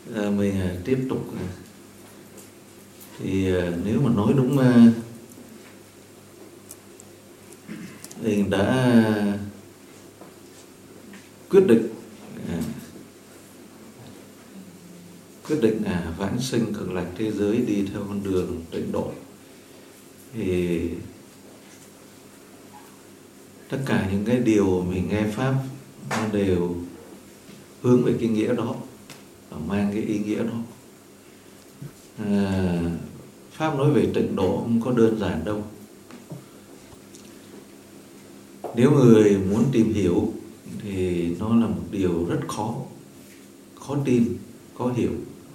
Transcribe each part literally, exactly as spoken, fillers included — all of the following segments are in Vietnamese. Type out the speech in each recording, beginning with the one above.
À, mình à, tiếp tục à. Thì à, nếu mà nói đúng à, mình đã quyết định à, quyết định là vãng sinh cực lạc thế giới, đi theo con đường tịnh độ. Thì tất cả những cái điều mình nghe pháp nó đều hướng về cái nghĩa đó và mang cái ý nghĩa đó. À, pháp nói về tịnh độ không có đơn giản đâu. Nếu người muốn tìm hiểu thì nó là một điều rất khó, khó tin, khó hiểu.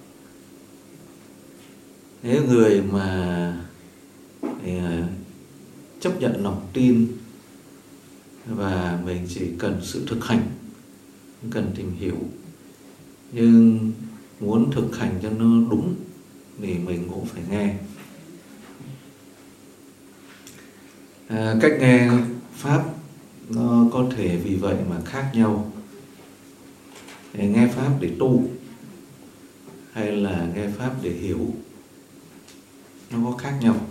Nếu người mà à, chấp nhận lòng tin và mình chỉ cần sự thực hành, không cần tìm hiểu, nhưng muốn thực hành cho nó đúng thì mình cũng phải nghe. À, cách nghe pháp nó có thể vì vậy mà khác nhau. Để nghe pháp để tu hay là nghe pháp để hiểu, nó có khác nhau.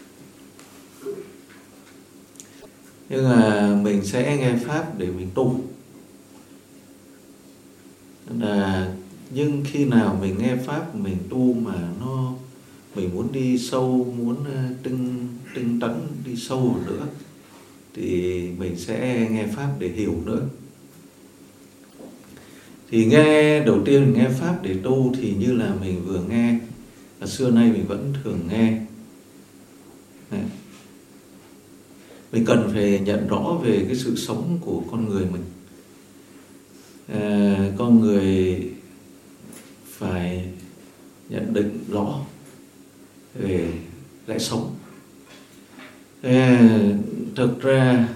Nhưng mà mình sẽ nghe pháp để mình tu. Là nhưng khi nào mình nghe pháp mình tu mà nó mình muốn đi sâu, muốn tinh tinh tấn đi sâu nữa thì mình sẽ nghe pháp để hiểu nữa. Thì nghe đầu tiên mình nghe pháp để tu thì như là mình vừa nghe, và xưa nay mình vẫn thường nghe. Đấy. Mình cần phải nhận rõ về cái sự sống của con người mình. À, con người phải nhận định rõ về lẽ sống. À, thực ra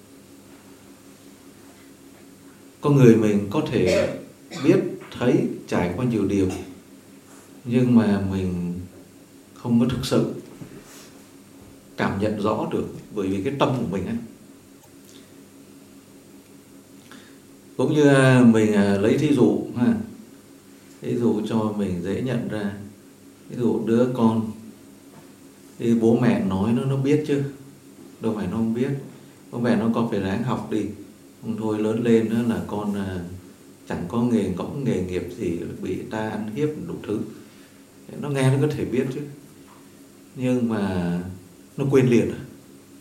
con người mình có thể biết, thấy, trải qua nhiều điều, nhưng mà mình không có thực sự cảm nhận rõ được, bởi vì cái tâm của mình ấy. Cũng như mình lấy thí dụ ha, thí dụ cho mình dễ nhận ra. Ví dụ đứa con thì bố mẹ nói nó nó biết chứ, đâu phải nó không biết. Bố mẹ nó còn phải ráng học đi, không thôi lớn lên nữa là con chẳng có nghề có nghề nghiệp gì, bị ta ăn hiếp đủ thứ. Nó nghe nó có thể biết chứ, nhưng mà nó quên liền à.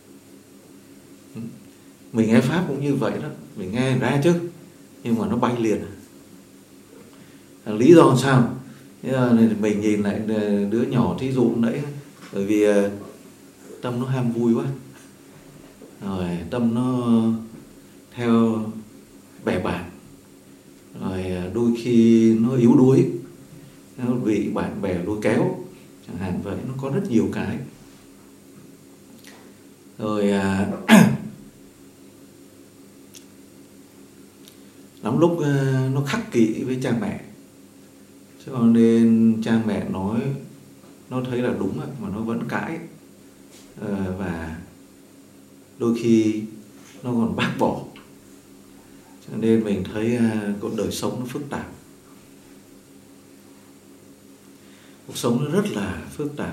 Mình nghe pháp cũng như vậy đó, mình nghe ra chứ, nhưng mà nó bay liền à. Lý do làm sao? Mình nhìn lại đứa nhỏ thí dụ nãy, bởi vì tâm nó ham vui quá, rồi tâm nó theo bè bạn, rồi đôi khi nó yếu đuối, nó bị bạn bè lôi kéo chẳng hạn vậy. Nó có rất nhiều cái. Rồi à, lắm lúc nó khắc kỷ với cha mẹ, cho nên cha mẹ nói nó thấy là đúng mà nó vẫn cãi, à, và đôi khi nó còn bác bỏ. Cho nên mình thấy cuộc đời sống nó phức tạp. Cuộc sống nó rất là phức tạp.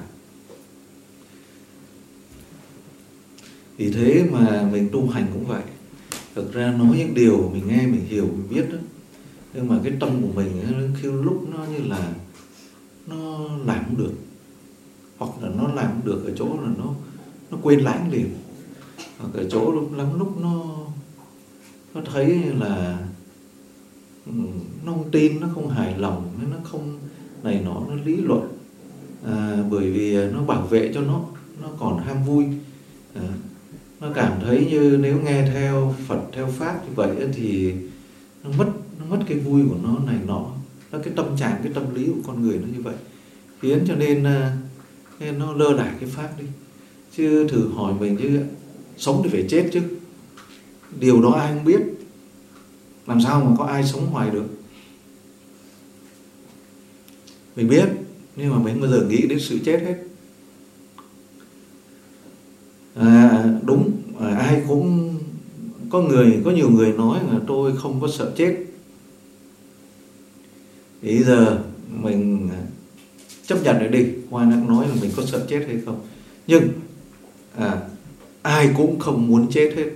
Vì thế mà mình tu hành cũng vậy. Thực ra nói những điều mình nghe, mình hiểu, mình biết đó, nhưng mà cái tâm của mình khi lúc nó như là nó làm không được, hoặc là nó làm không được ở chỗ là nó nó quên lãng liền, hoặc ở chỗ lúc lắm lúc nó nó thấy là nó không tin, nó không hài lòng, nó không này nọ, nó lý luận, à, bởi vì nó bảo vệ cho nó nó còn ham vui. À, nó cảm thấy như nếu nghe theo Phật, theo Pháp như vậy thì nó mất nó mất cái vui của nó này nọ. Nó cái tâm trạng, cái tâm lý của con người nó như vậy, khiến cho nên, nên nó lơ là cái Pháp đi. Chứ thử hỏi mình chứ, sống thì phải chết chứ, điều đó ai không biết. Làm sao mà có ai sống hoài được? Mình biết, nhưng mà mình bao giờ nghĩ đến sự chết hết. À, đúng, à, ai cũng có người, có nhiều người nói là tôi không có sợ chết. Bây giờ mình chấp nhận để đi. Hoa đang nói là mình có sợ chết hay không, nhưng à, ai cũng không muốn chết hết.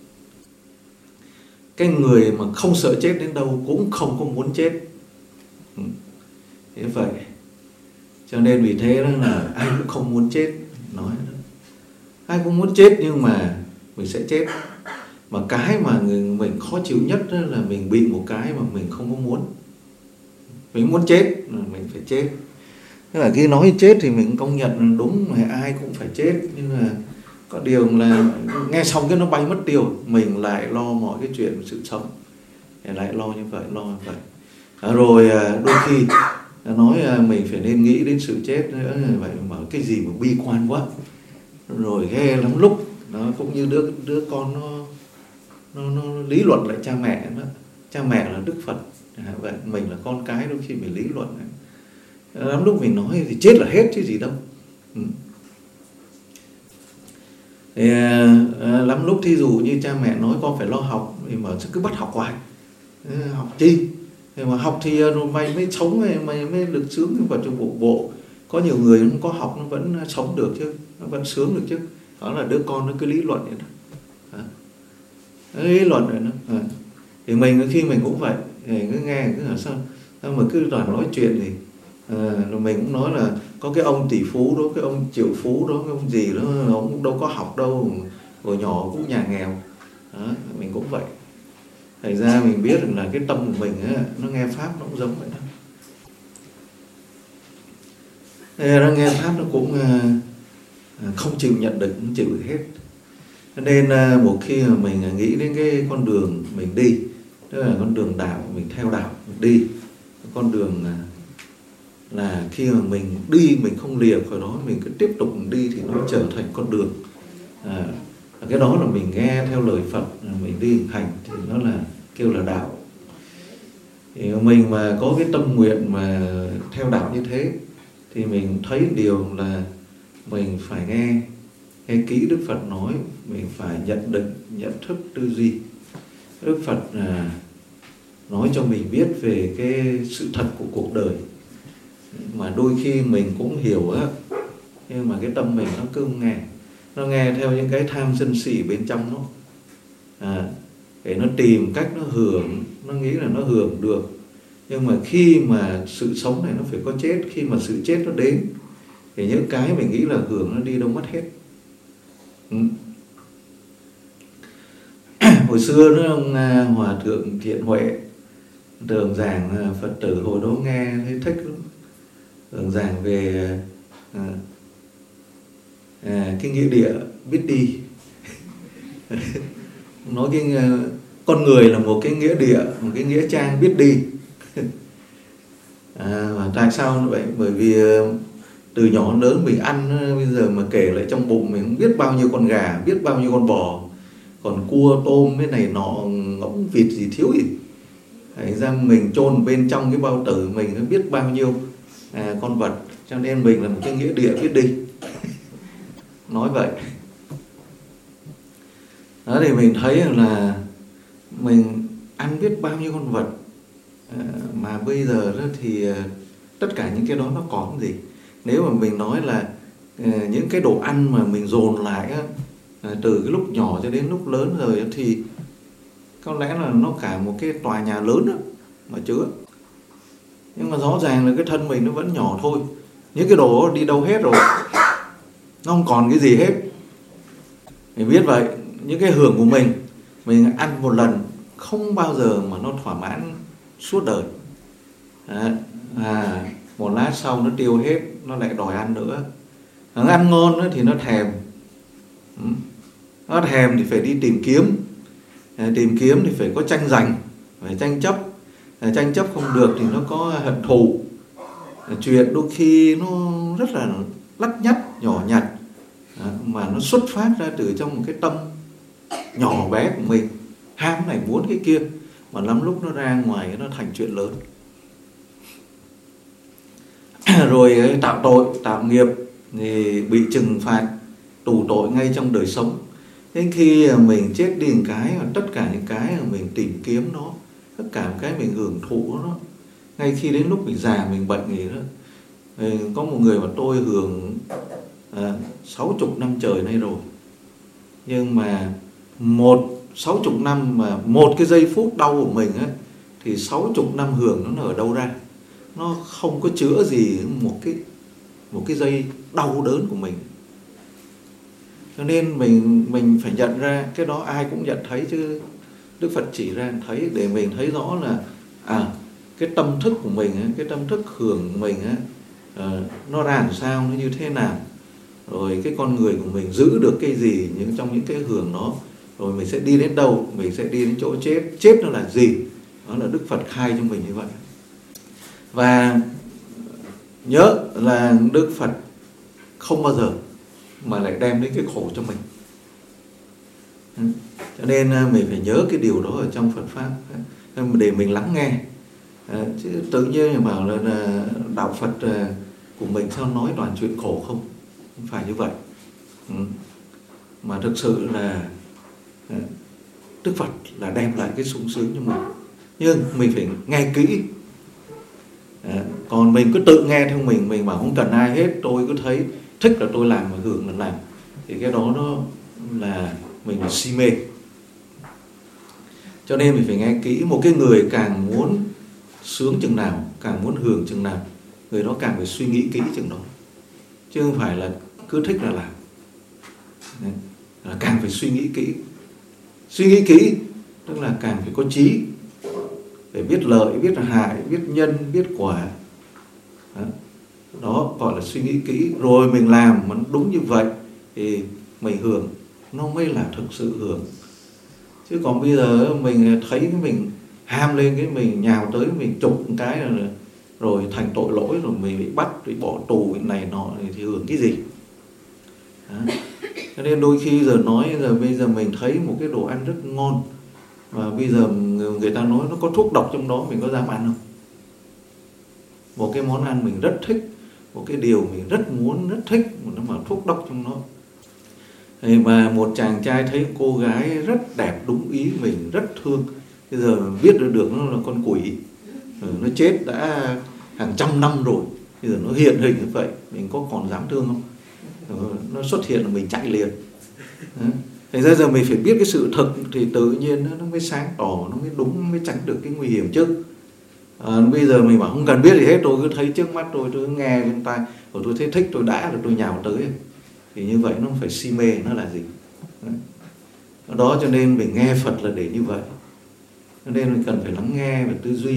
Cái người mà không sợ chết đến đâu cũng không có muốn chết. Ừ. Thế vậy cho nên vì thế đó là ai cũng không muốn chết. Nói đó, ai cũng muốn chết nhưng mà mình sẽ chết. Mà cái mà người, mình khó chịu nhất đó là mình bị một cái mà mình không có muốn. Mình muốn chết là mình phải chết. Thế là khi nói chết thì mình công nhận là đúng là ai cũng phải chết, nhưng mà có điều là nghe xong cái nó bay mất tiêu. Mình lại lo mọi cái chuyện sự sống, lại lo như vậy, lo như vậy. À, rồi đôi khi nói mình phải nên nghĩ đến sự chết nữa, vậy mà cái gì mà bi quan quá, rồi ghê lắm lúc. Nó cũng như đứa đứa con nó nó, nó lý luận lại cha mẹ đó. Cha mẹ là Đức Phật, à, vậy mình là con cái, đôi khi mình lý luận lắm lúc mình nói thì chết là hết chứ gì đâu. Ừ. Thì, à, lắm lúc thí dụ như cha mẹ nói con phải lo học thì mà cứ bắt học hoài. À, học chi? Thì mà học thì rồi mày mới sống, mày, mày mới được sướng vào trong bộ bộ. Có nhiều người không có học nó vẫn sống được chứ, nó vẫn sướng được chứ. Đó là đứa con nó cứ lý luận vậy đó. À, nó lý luận rồi đó. À. Thì mình khi mình cũng vậy, thì cứ nghe cứ là sao, sao mà cứ toàn nói chuyện thì à, rồi mình cũng nói là có cái ông tỷ phú đó, cái ông triệu phú đó, cái ông gì đó, ông cũng đâu có học đâu, hồi nhỏ cũng nhà nghèo đó. Mình cũng vậy. Thành ra mình biết được là cái tâm của mình ấy, nó nghe pháp nó cũng giống vậy đó. Thế nó nghe pháp nó cũng không chịu nhận được, không chịu được hết. Nên một khi mà mình nghĩ đến cái con đường mình đi, tức là con đường đạo, mình theo đạo mình đi, con đường là, là khi mà mình đi mình không lìa khỏi đó, mình cứ tiếp tục đi thì nó trở thành con đường. À, cái đó là mình nghe theo lời Phật, mình đi hành thì nó là kêu là đạo. Thì mình mà có cái tâm nguyện mà theo đạo như thế thì mình thấy điều là mình phải nghe nghe kỹ Đức Phật nói, mình phải nhận định, nhận thức, tư duy. Đức Phật à, nói cho mình biết về cái sự thật của cuộc đời, mà đôi khi mình cũng hiểu á, nhưng mà cái tâm mình nó cứ nghe, nó nghe theo những cái tham sân si bên trong nó, à, để nó tìm cách nó hưởng, nó nghĩ là nó hưởng được. Nhưng mà khi mà sự sống này nó phải có chết, khi mà sự chết nó đến thì những cái mình nghĩ là hưởng nó đi đâu mất hết. Ừ. Hồi xưa đó, ông Hòa Thượng Thiện Huệ thường giảng Phật tử hồi đó nghe thấy thích lắm. Thường giảng về à, à, cái nghĩa địa biết đi. Nói cái con người là một cái nghĩa địa, một cái nghĩa trang biết đi. À, và tại sao như vậy? Bởi vì từ nhỏ đến lớn mình ăn, bây giờ mà kể lại trong bụng mình không biết bao nhiêu con gà, biết bao nhiêu con bò, còn cua tôm cái này nọ, ngỗng vịt gì thiếu gì. Thành ra mình chôn bên trong cái bao tử mình nó biết bao nhiêu à, con vật, cho nên mình là một cái nghĩa địa biết đi. Nói vậy. Đó thì mình thấy là mình ăn biết bao nhiêu con vật, à, mà bây giờ đó thì tất cả những cái đó nó còn gì. Nếu mà mình nói là à, những cái đồ ăn mà mình dồn lại á, à, từ cái lúc nhỏ cho đến lúc lớn rồi thì có lẽ là nó cả một cái tòa nhà lớn đó mà chứa. Nhưng mà rõ ràng là cái thân mình nó vẫn nhỏ thôi. Những cái đồ đó đi đâu hết rồi, nó không còn cái gì hết. Mình biết vậy, những cái hưởng của mình, mình ăn một lần không bao giờ mà nó thỏa mãn suốt đời. À, à, một lát sau nó tiêu hết, nó lại đòi ăn nữa. Nó ăn ngon nữa thì nó thèm. Nó thèm thì phải đi tìm kiếm. À, tìm kiếm thì phải có tranh giành, phải tranh chấp. À, tranh chấp không được thì nó có hận thù. À, chuyện đôi khi nó rất là lắt nhắt, nhỏ nhặt, à, mà nó xuất phát ra từ trong một cái tâm nhỏ bé của mình, ham này muốn cái kia, mà lắm lúc nó ra ngoài nó thành chuyện lớn. Rồi tạo tội, tạo nghiệp thì bị trừng phạt, tù tội ngay trong đời sống. Đến khi mình chết đi một cái, tất cả những cái mà mình tìm kiếm nó, tất cả những cái mình hưởng thụ nó, ngay khi đến lúc mình già, mình bệnh gì đó. Có một người mà tôi hưởng à, sáu chục năm trời nay rồi, nhưng mà một sáu chục năm mà một cái giây phút đau của mình á, thì sáu chục năm hưởng nó ở đâu ra? Nó không có chữa gì một cái một cái giây đau đớn của mình. Cho nên mình mình phải nhận ra cái đó, ai cũng nhận thấy chứ. Đức Phật chỉ ra thấy để mình thấy rõ là à cái tâm thức của mình, cái tâm thức hưởng của mình á, à, nó ra làm sao, nó như thế nào, rồi cái con người của mình giữ được cái gì những trong những cái hưởng đó, rồi mình sẽ đi đến đâu, mình sẽ đi đến chỗ chết. Chết nó là gì? Đó là Đức Phật khai cho mình như vậy. Và nhớ là Đức Phật không bao giờ mà lại đem đến cái khổ cho mình. Cho nên mình phải nhớ cái điều đó ở trong Phật Pháp để mình lắng nghe. À, chứ tự nhiên mà bảo là, là đạo Phật của mình sao nói toàn chuyện khổ không? Không phải như vậy. Ừ. Mà thực sự là Đức Phật là đem lại cái sung sướng cho mình. Nhưng mình phải nghe kỹ. À, còn mình cứ tự nghe theo mình, mình bảo không cần ai hết, tôi cứ thấy thích là tôi làm và hưởng là làm, thì cái đó nó là mình là si mê. Cho nên mình phải nghe kỹ. Một cái người càng muốn sướng chừng nào, càng muốn hưởng chừng nào, người đó càng phải suy nghĩ kỹ chừng đó, chứ không phải là cứ thích là làm. Đấy, là càng phải suy nghĩ kỹ. Suy nghĩ kỹ tức là càng phải có trí, phải biết lợi, biết hại, biết nhân, biết quả. Đó, đó gọi là suy nghĩ kỹ. Rồi mình làm mà đúng như vậy thì mình hưởng, nó mới là thực sự hưởng. Chứ còn bây giờ mình thấy mình ham lên, cái mình nhào tới, mình chụp một cái là rồi thành tội lỗi, rồi mình bị bắt, bị bỏ tù, bị này nọ, thì hưởng cái gì? Đó. Cho nên đôi khi giờ nói giờ bây giờ mình thấy một cái đồ ăn rất ngon, và bây giờ người ta nói nó có thuốc độc trong đó, mình có dám ăn không? Một cái món ăn mình rất thích, một cái điều mình rất muốn, rất thích, mà nó mà thuốc độc trong nó. Thì mà một chàng trai thấy cô gái rất đẹp, đúng ý mình, rất thương. Bây giờ biết được nó là con quỷ, nó chết đã hàng trăm năm rồi, bây giờ nó hiện hình như vậy, mình có còn dám thương không? Nó xuất hiện là mình chạy liền. Thành ra giờ mình phải biết cái sự thật thì tự nhiên nó mới sáng tỏ, nó mới đúng, nó mới tránh được cái nguy hiểm chứ. À, bây giờ mình bảo không cần biết gì hết, tôi cứ thấy trước mắt tôi, tôi cứ nghe bên tai, rồi tôi thấy thích, tôi đã rồi tôi nhào tới, thì như vậy nó không phải si mê, nó là gì? Đó, cho nên mình nghe Phật là để như vậy. Cho nên mình cần phải lắng nghe và tư duy.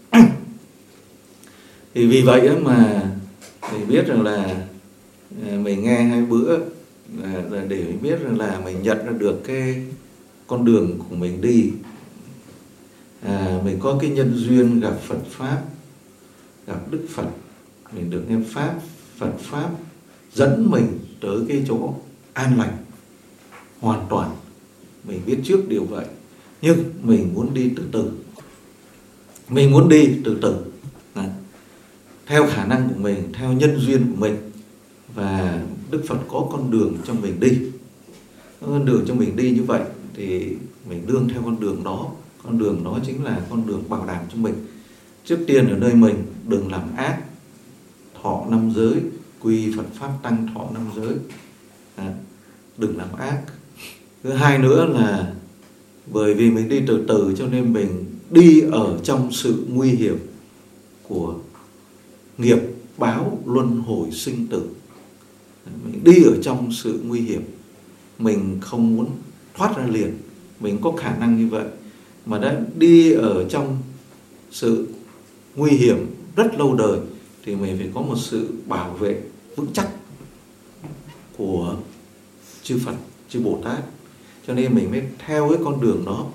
Thì vì vậy mà mình biết rằng là mình nghe hai bữa là để mình biết rằng là mình nhận ra được cái con đường của mình đi. À, mình có cái nhân duyên gặp Phật Pháp, gặp Đức Phật, mình được nghe Pháp, Phật Pháp dẫn mình tới cái chỗ an lành hoàn toàn. Mình biết trước điều vậy, nhưng mình muốn đi từ từ. Mình muốn đi từ từ à, theo khả năng của mình, theo nhân duyên của mình. Và Đức Phật có con đường cho mình đi. Có con đường cho mình đi như vậy thì mình đương theo con đường đó. Con đường đó chính là con đường bảo đảm cho mình. Trước tiên ở nơi mình đừng làm ác, thọ năm giới, quy Phật Pháp Tăng thọ năm giới. À, đừng làm ác. Thứ hai nữa là bởi vì mình đi từ từ cho nên mình đi ở trong sự nguy hiểm của nghiệp báo luân hồi sinh tử. Mình đi ở trong sự nguy hiểm, mình không muốn thoát ra liền. Mình có khả năng như vậy, mà đã đi ở trong sự nguy hiểm rất lâu đời thì mình phải có một sự bảo vệ vững chắc của chư Phật, chư Bồ Tát. Cho nên mình mới theo cái con đường đó.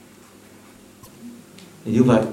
Thì như vậy.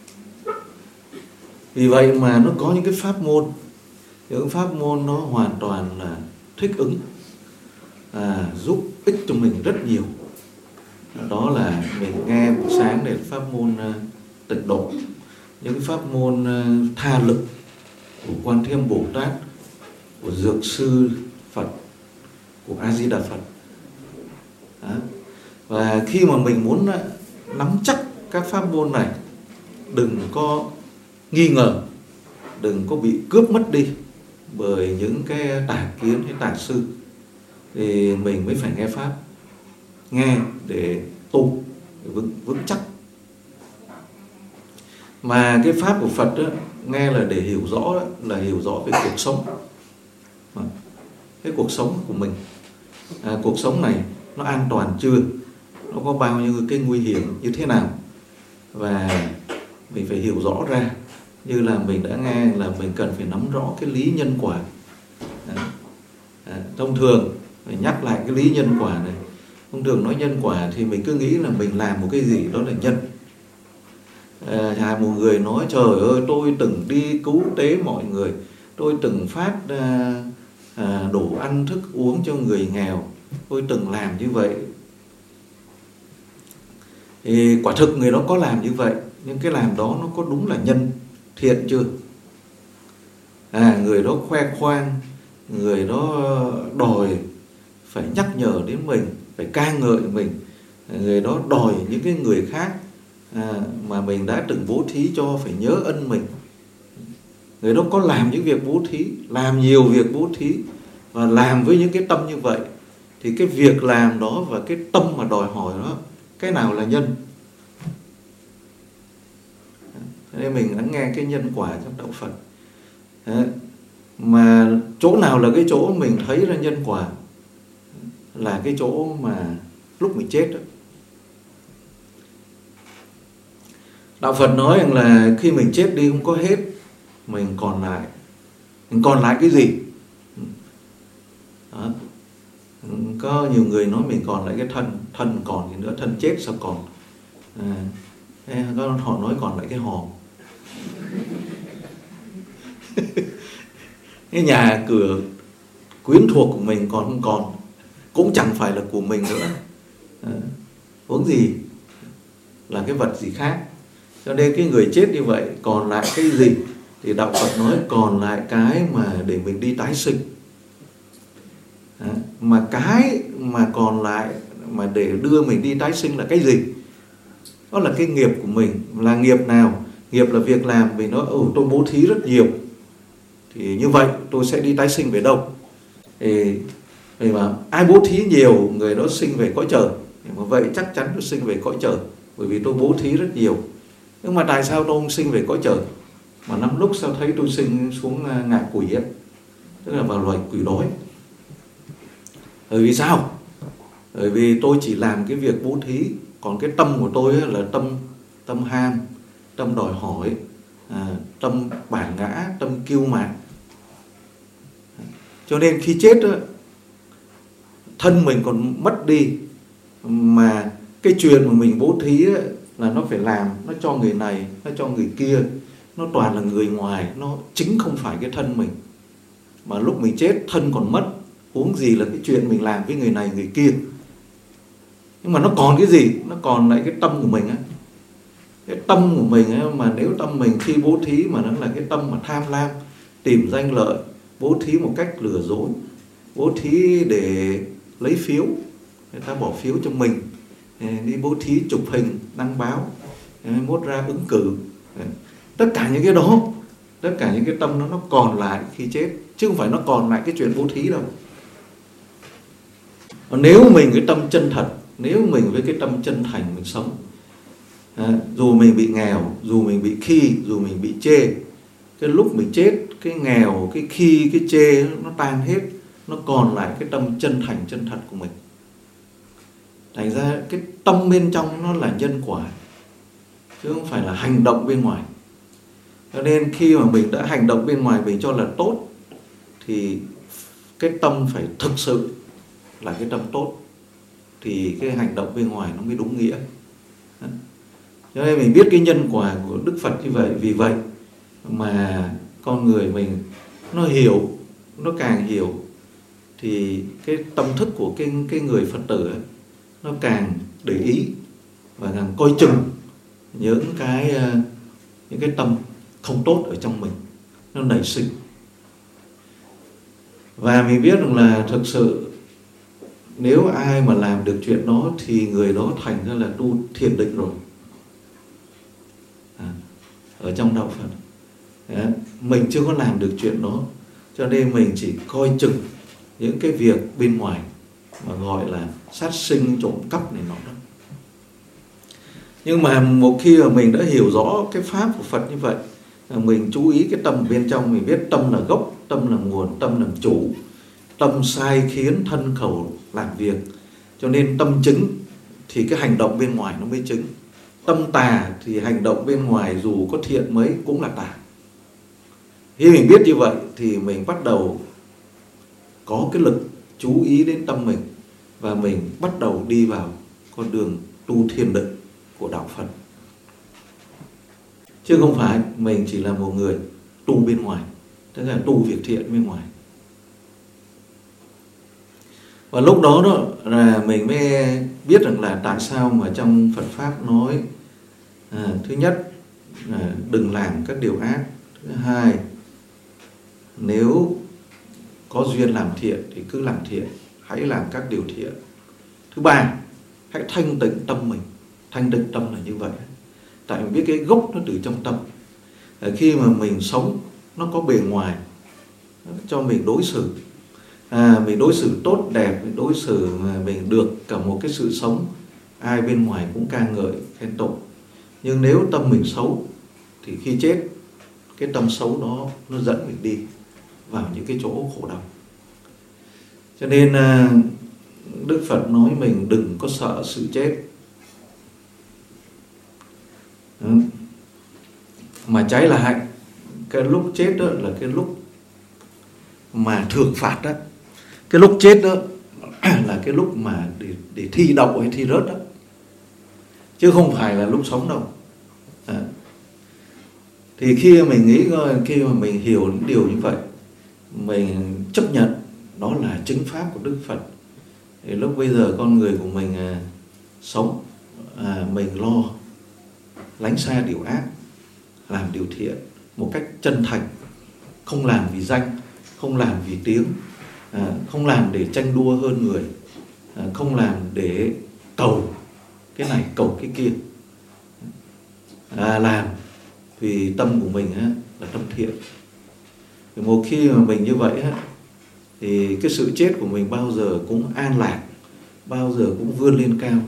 Vì vậy mà nó có những cái pháp môn, những pháp môn nó hoàn toàn là thích ứng, à, giúp ích cho mình rất nhiều. Đó là mình nghe buổi sáng để pháp môn uh, tịnh độ, những cái pháp môn uh, tha lực của Quan Thế Âm Bồ Tát, của Dược Sư Phật, của A Di Đà Phật. Đó. Và khi mà mình muốn uh, nắm chắc các pháp môn này, đừng có nghi ngờ, đừng có bị cướp mất đi bởi những cái tà kiến hay tà sư, thì mình mới phải nghe pháp, nghe để tu, để vững, vững chắc. Mà cái pháp của Phật đó, nghe là để hiểu rõ đó, là hiểu rõ về cuộc sống, cái cuộc sống của mình. À, cuộc sống này nó an toàn chưa, nó có bao nhiêu cái nguy hiểm như thế nào, và mình phải hiểu rõ ra. Như là mình đã nghe là mình cần phải nắm rõ cái lý nhân quả. À, à, thông thường phải nhắc lại cái lý nhân quả này. Thông thường nói nhân quả thì mình cứ nghĩ là mình làm một cái gì đó là nhân. À, một người nói trời ơi tôi từng đi cứu tế mọi người, tôi từng phát à, à, đồ ăn thức uống cho người nghèo, tôi từng làm như vậy. Thì quả thực người đó có làm như vậy, nhưng cái làm đó nó có đúng là nhân thiện chưa? À, người đó khoe khoang, người đó đòi phải nhắc nhở đến mình, phải ca ngợi mình, người đó đòi những cái người khác à, mà mình đã từng bố thí cho phải nhớ ân mình. Người đó có làm những việc bố thí, làm nhiều việc bố thí và làm với những cái tâm như vậy, thì cái việc làm đó và cái tâm mà đòi hỏi đó, cái nào là nhân? Nên mình đã nghe cái nhân quả trong đạo Phật. Đấy. Mà chỗ nào là cái chỗ mình thấy ra nhân quả? Là cái chỗ mà lúc mình chết đó. Đạo Phật nói rằng là khi mình chết đi không có hết, mình còn lại. Mình còn lại cái gì? Đó. Có nhiều người nói mình còn lại cái thân. Thân còn gì nữa, thân chết sao còn? À, họ nói còn lại cái hòm. Cái nhà cửa quyến thuộc của mình còn không còn, cũng chẳng phải là của mình nữa. À, huống gì là cái vật gì khác. Cho nên cái người chết như vậy còn lại cái gì? Thì đạo Phật nói còn lại cái mà để mình đi tái sinh. À, mà cái mà còn lại mà để đưa mình đi tái sinh là cái gì? Đó là cái nghiệp của mình. Là nghiệp nào? Nghiệp là việc làm. Mình nói ừ, tôi bố thí rất nhiều, thì như vậy tôi sẽ đi tái sinh về đâu? Thì vì mà ai bố thí nhiều, người đó sinh về cõi trời. Mà vậy chắc chắn tôi sinh về cõi trời, bởi vì tôi bố thí rất nhiều. Nhưng mà tại sao tôi không sinh về cõi trời, mà năm lúc sao thấy tôi sinh xuống ngạ quỷ ấy, tức là vào loài quỷ đói? Bởi vì sao? Bởi vì tôi chỉ làm cái việc bố thí, còn cái tâm của tôi là tâm tâm ham, tâm đòi hỏi, à, tâm bản ngã, tâm kiêu mạn. Cho nên khi chết đó, thân mình còn mất đi, mà cái chuyện mà mình bố thí ấy, là nó phải làm, nó cho người này, nó cho người kia, nó toàn là người ngoài, nó chính không phải cái thân mình. Mà lúc mình chết thân còn mất, huống gì là cái chuyện mình làm với người này người kia. Nhưng mà nó còn cái gì? Nó còn lại cái tâm của mình á. Cái tâm của mình á, mà nếu tâm mình khi bố thí mà nó là cái tâm mà tham lam, tìm danh lợi, bố thí một cách lừa dối, bố thí để lấy phiếu, người ta bỏ phiếu cho mình, đi bố thí chụp hình, đăng báo, mốt ra ứng cử. Tất cả những cái đó, tất cả những cái tâm đó nó còn lại khi chết, chứ không phải nó còn lại cái chuyện bố thí đâu. Nếu mình cái tâm chân thật, nếu mình với cái tâm chân thành mình sống, à, dù mình bị nghèo, dù mình bị khi, dù mình bị chê, cái lúc mình chết, cái nghèo, cái khi, cái chê nó tan hết, nó còn lại cái tâm chân thành, chân thật của mình. Thành ra cái tâm bên trong nó là nhân quả, chứ không phải là hành động bên ngoài. Cho nên khi mà mình đã hành động bên ngoài mình cho là tốt, thì cái tâm phải thực sự là cái tâm tốt, thì cái hành động bên ngoài nó mới đúng nghĩa. Cho nên mình biết cái nhân quả của Đức Phật như vậy. Vì vậy mà con người mình nó hiểu, nó càng hiểu thì cái tâm thức của cái, cái người Phật tử ấy, nó càng để ý và càng coi chừng những cái, những cái tâm không tốt ở trong mình nó nảy sinh. Và mình biết rằng là thực sự nếu ai mà làm được chuyện đó thì người đó thành ra là tu thiền định rồi. À, ở trong đạo Phật Mình chưa có làm được chuyện đó, cho nên mình chỉ coi chừng những cái việc bên ngoài mà gọi là sát sinh, trộm cắp này nọ đó. Nhưng mà một khi mà mình đã hiểu rõ cái pháp của Phật như vậy, mình chú ý cái tâm bên trong, mình biết tâm là gốc, tâm là nguồn, tâm làm chủ, tâm sai khiến thân khẩu làm việc, cho nên tâm chứng thì cái hành động bên ngoài nó mới chứng. Tâm tà thì hành động bên ngoài dù có thiện mấy cũng là tà. Khi mình biết như vậy thì mình bắt đầu có cái lực chú ý đến tâm mình, và mình bắt đầu đi vào con đường tu thiền định của đạo Phật. Chứ không phải mình chỉ là một người tu bên ngoài, tức là tu việc thiện bên ngoài. Và lúc đó đó là mình mới biết rằng là tại sao mà trong Phật Pháp nói à, thứ nhất là đừng làm các điều ác. Thứ hai, nếu có duyên làm thiện thì cứ làm thiện, hãy làm các điều thiện. Thứ ba, hãy thanh tịnh tâm mình. Thanh tịnh tâm là như vậy. Tại mình biết cái gốc nó từ trong tâm. Khi mà mình sống nó có bề ngoài cho mình đối xử, à, mình đối xử tốt đẹp, mình đối xử mà mình được cả một cái sự sống, ai bên ngoài cũng ca ngợi khen tụng. Nhưng nếu tâm mình xấu thì khi chết, cái tâm xấu đó nó dẫn mình đi vào những cái chỗ khổ đau. Cho nên Đức Phật nói mình đừng có sợ sự chết. Đó. Mà trái lại, cái lúc chết đó là cái lúc mà thưởng phạt đó. Cái lúc chết đó là cái lúc mà để, để thi đậu hay thi rớt đó, chứ không phải là lúc sống đâu. À. Thì khi mình nghĩ, khi mà mình hiểu những điều như vậy, mình chấp nhận đó là chứng pháp của Đức Phật, thì lúc bây giờ con người của mình à, sống, à, mình lo lánh xa điều ác, làm điều thiện một cách chân thành, không làm vì danh, không làm vì tiếng, à, không làm để tranh đua hơn người, à, không làm để cầu cái này cầu cái kia, à, làm vì tâm của mình á, là tâm thiện. Thì một khi mà mình như vậy á, thì cái sự chết của mình bao giờ cũng an lạc, bao giờ cũng vươn lên cao,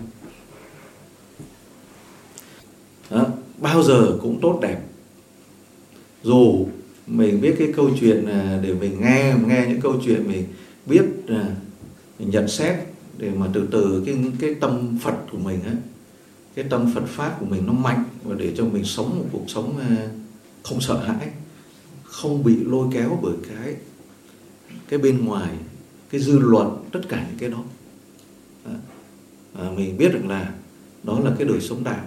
đó, bao giờ cũng tốt đẹp. Dù mình biết cái câu chuyện để mình nghe nghe những câu chuyện, mình biết, mình nhận xét để mà từ từ cái cái tâm Phật của mình á, cái tâm Phật pháp của mình nó mạnh, và để cho mình sống một cuộc sống không sợ hãi, không bị lôi kéo bởi cái cái bên ngoài, cái dư luận, tất cả những cái đó. À, mình biết được là đó là cái đời sống đạo.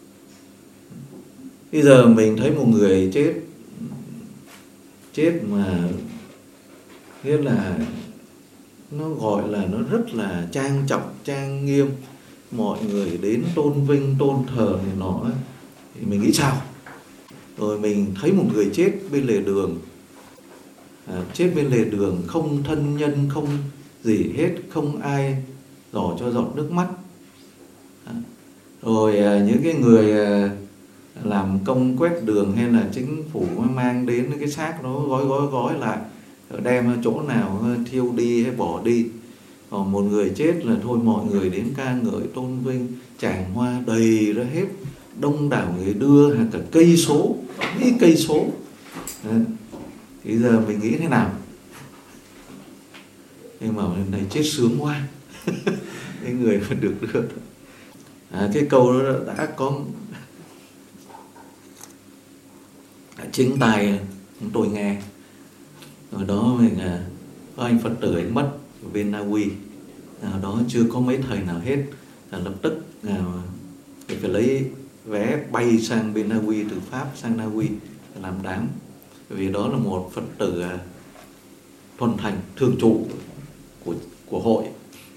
Bây giờ mình thấy một người chết chết mà nghĩa là nó gọi là nó rất là trang trọng, trang nghiêm, mọi người đến tôn vinh, tôn thờ này nọ, thì mình nghĩ sao? Rồi mình thấy một người chết bên lề đường, à, chết bên lề đường, không thân nhân, không gì hết, không ai dò cho giọt nước mắt. À, rồi à, những cái người à, làm công quét đường hay là chính phủ mang đến cái xác đó gói gói gói lại, đem chỗ nào thiêu đi hay bỏ đi. Còn một người chết là thôi mọi người đến ca ngợi tôn vinh, tràng hoa đầy ra hết, đông đảo người đưa cả cây số, mấy cây số. À, thì giờ mình nghĩ thế nào? Nhưng mà này chết sướng quá. Cái người mà được đưa. À, cái câu đó đã có chính tai chúng tôi nghe. Rồi đó mình à, có anh Phật tử anh mất ở bên Na Uy, à, đó chưa có mấy thầy nào hết, à, lập tức à, phải lấy vé bay sang bên Na Uy, từ Pháp sang Na Uy làm đám, vì đó là một Phật tử à, thuần thành thường trụ của của hội.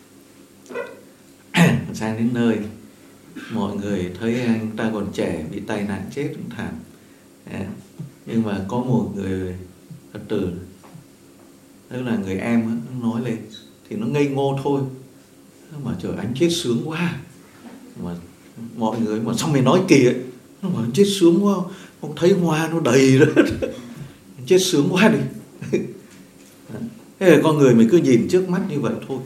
Sang đến nơi mọi người thấy anh ta còn trẻ, bị tai nạn chết cũng thảm. À, nhưng mà có một người Phật tử, tức là người em á, nói lên thì nó ngây ngô thôi, mà trời anh chết sướng quá, mà mọi người mà xong mày nói kìa, nó bảo anh chết sướng quá, không thấy hoa nó đầy rồi. chết sướng quá đi. Thế là con người mình cứ nhìn trước mắt như vậy thôi.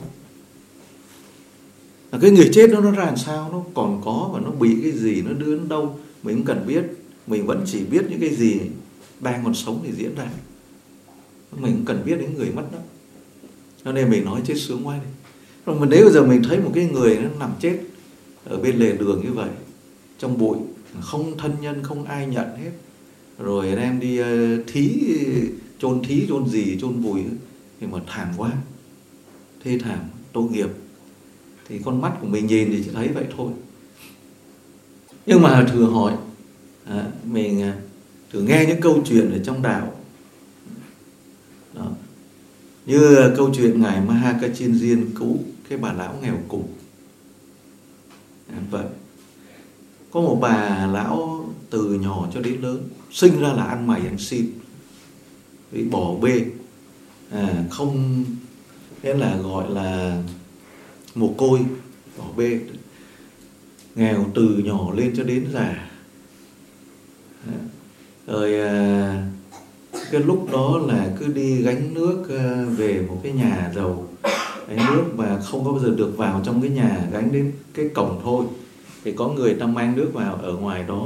Cái người chết đó nó ra làm sao, nó còn có và nó bị cái gì, nó đưa đến đâu mình không cần biết. Mình vẫn chỉ biết những cái gì đang còn sống thì diễn ra. Mình không cần biết đến người mất đó. Cho nên mình nói chết sướng quá đi. Rồi mà nếu bây giờ mình thấy một cái người nó nằm chết ở bên lề đường như vậy, trong bụi, không thân nhân, không ai nhận hết, rồi đem đi thí, chôn thí, chôn gì, chôn vùi, thì mà thảm quá, thê thảm, tội nghiệp. Thì con mắt của mình nhìn thì chỉ thấy vậy thôi. Nhưng mà thử hỏi, à, mình thử nghe những câu chuyện ở trong đạo đó, như câu chuyện ngài Mahakachindjian cứu cái bà lão nghèo cùng. À, vậy có một bà lão từ nhỏ cho đến lớn, sinh ra là ăn mày ăn xin, bị bỏ bê, à, không, nghĩa là gọi là mồ côi, bỏ bê, nghèo từ nhỏ lên cho đến già. À, rồi à, cái lúc đó là cứ đi gánh nước à, về một cái nhà giàu, gánh nước mà không có bao giờ được vào trong cái nhà, gánh đến cái cổng thôi thì có người ta mang nước vào, ở ngoài đó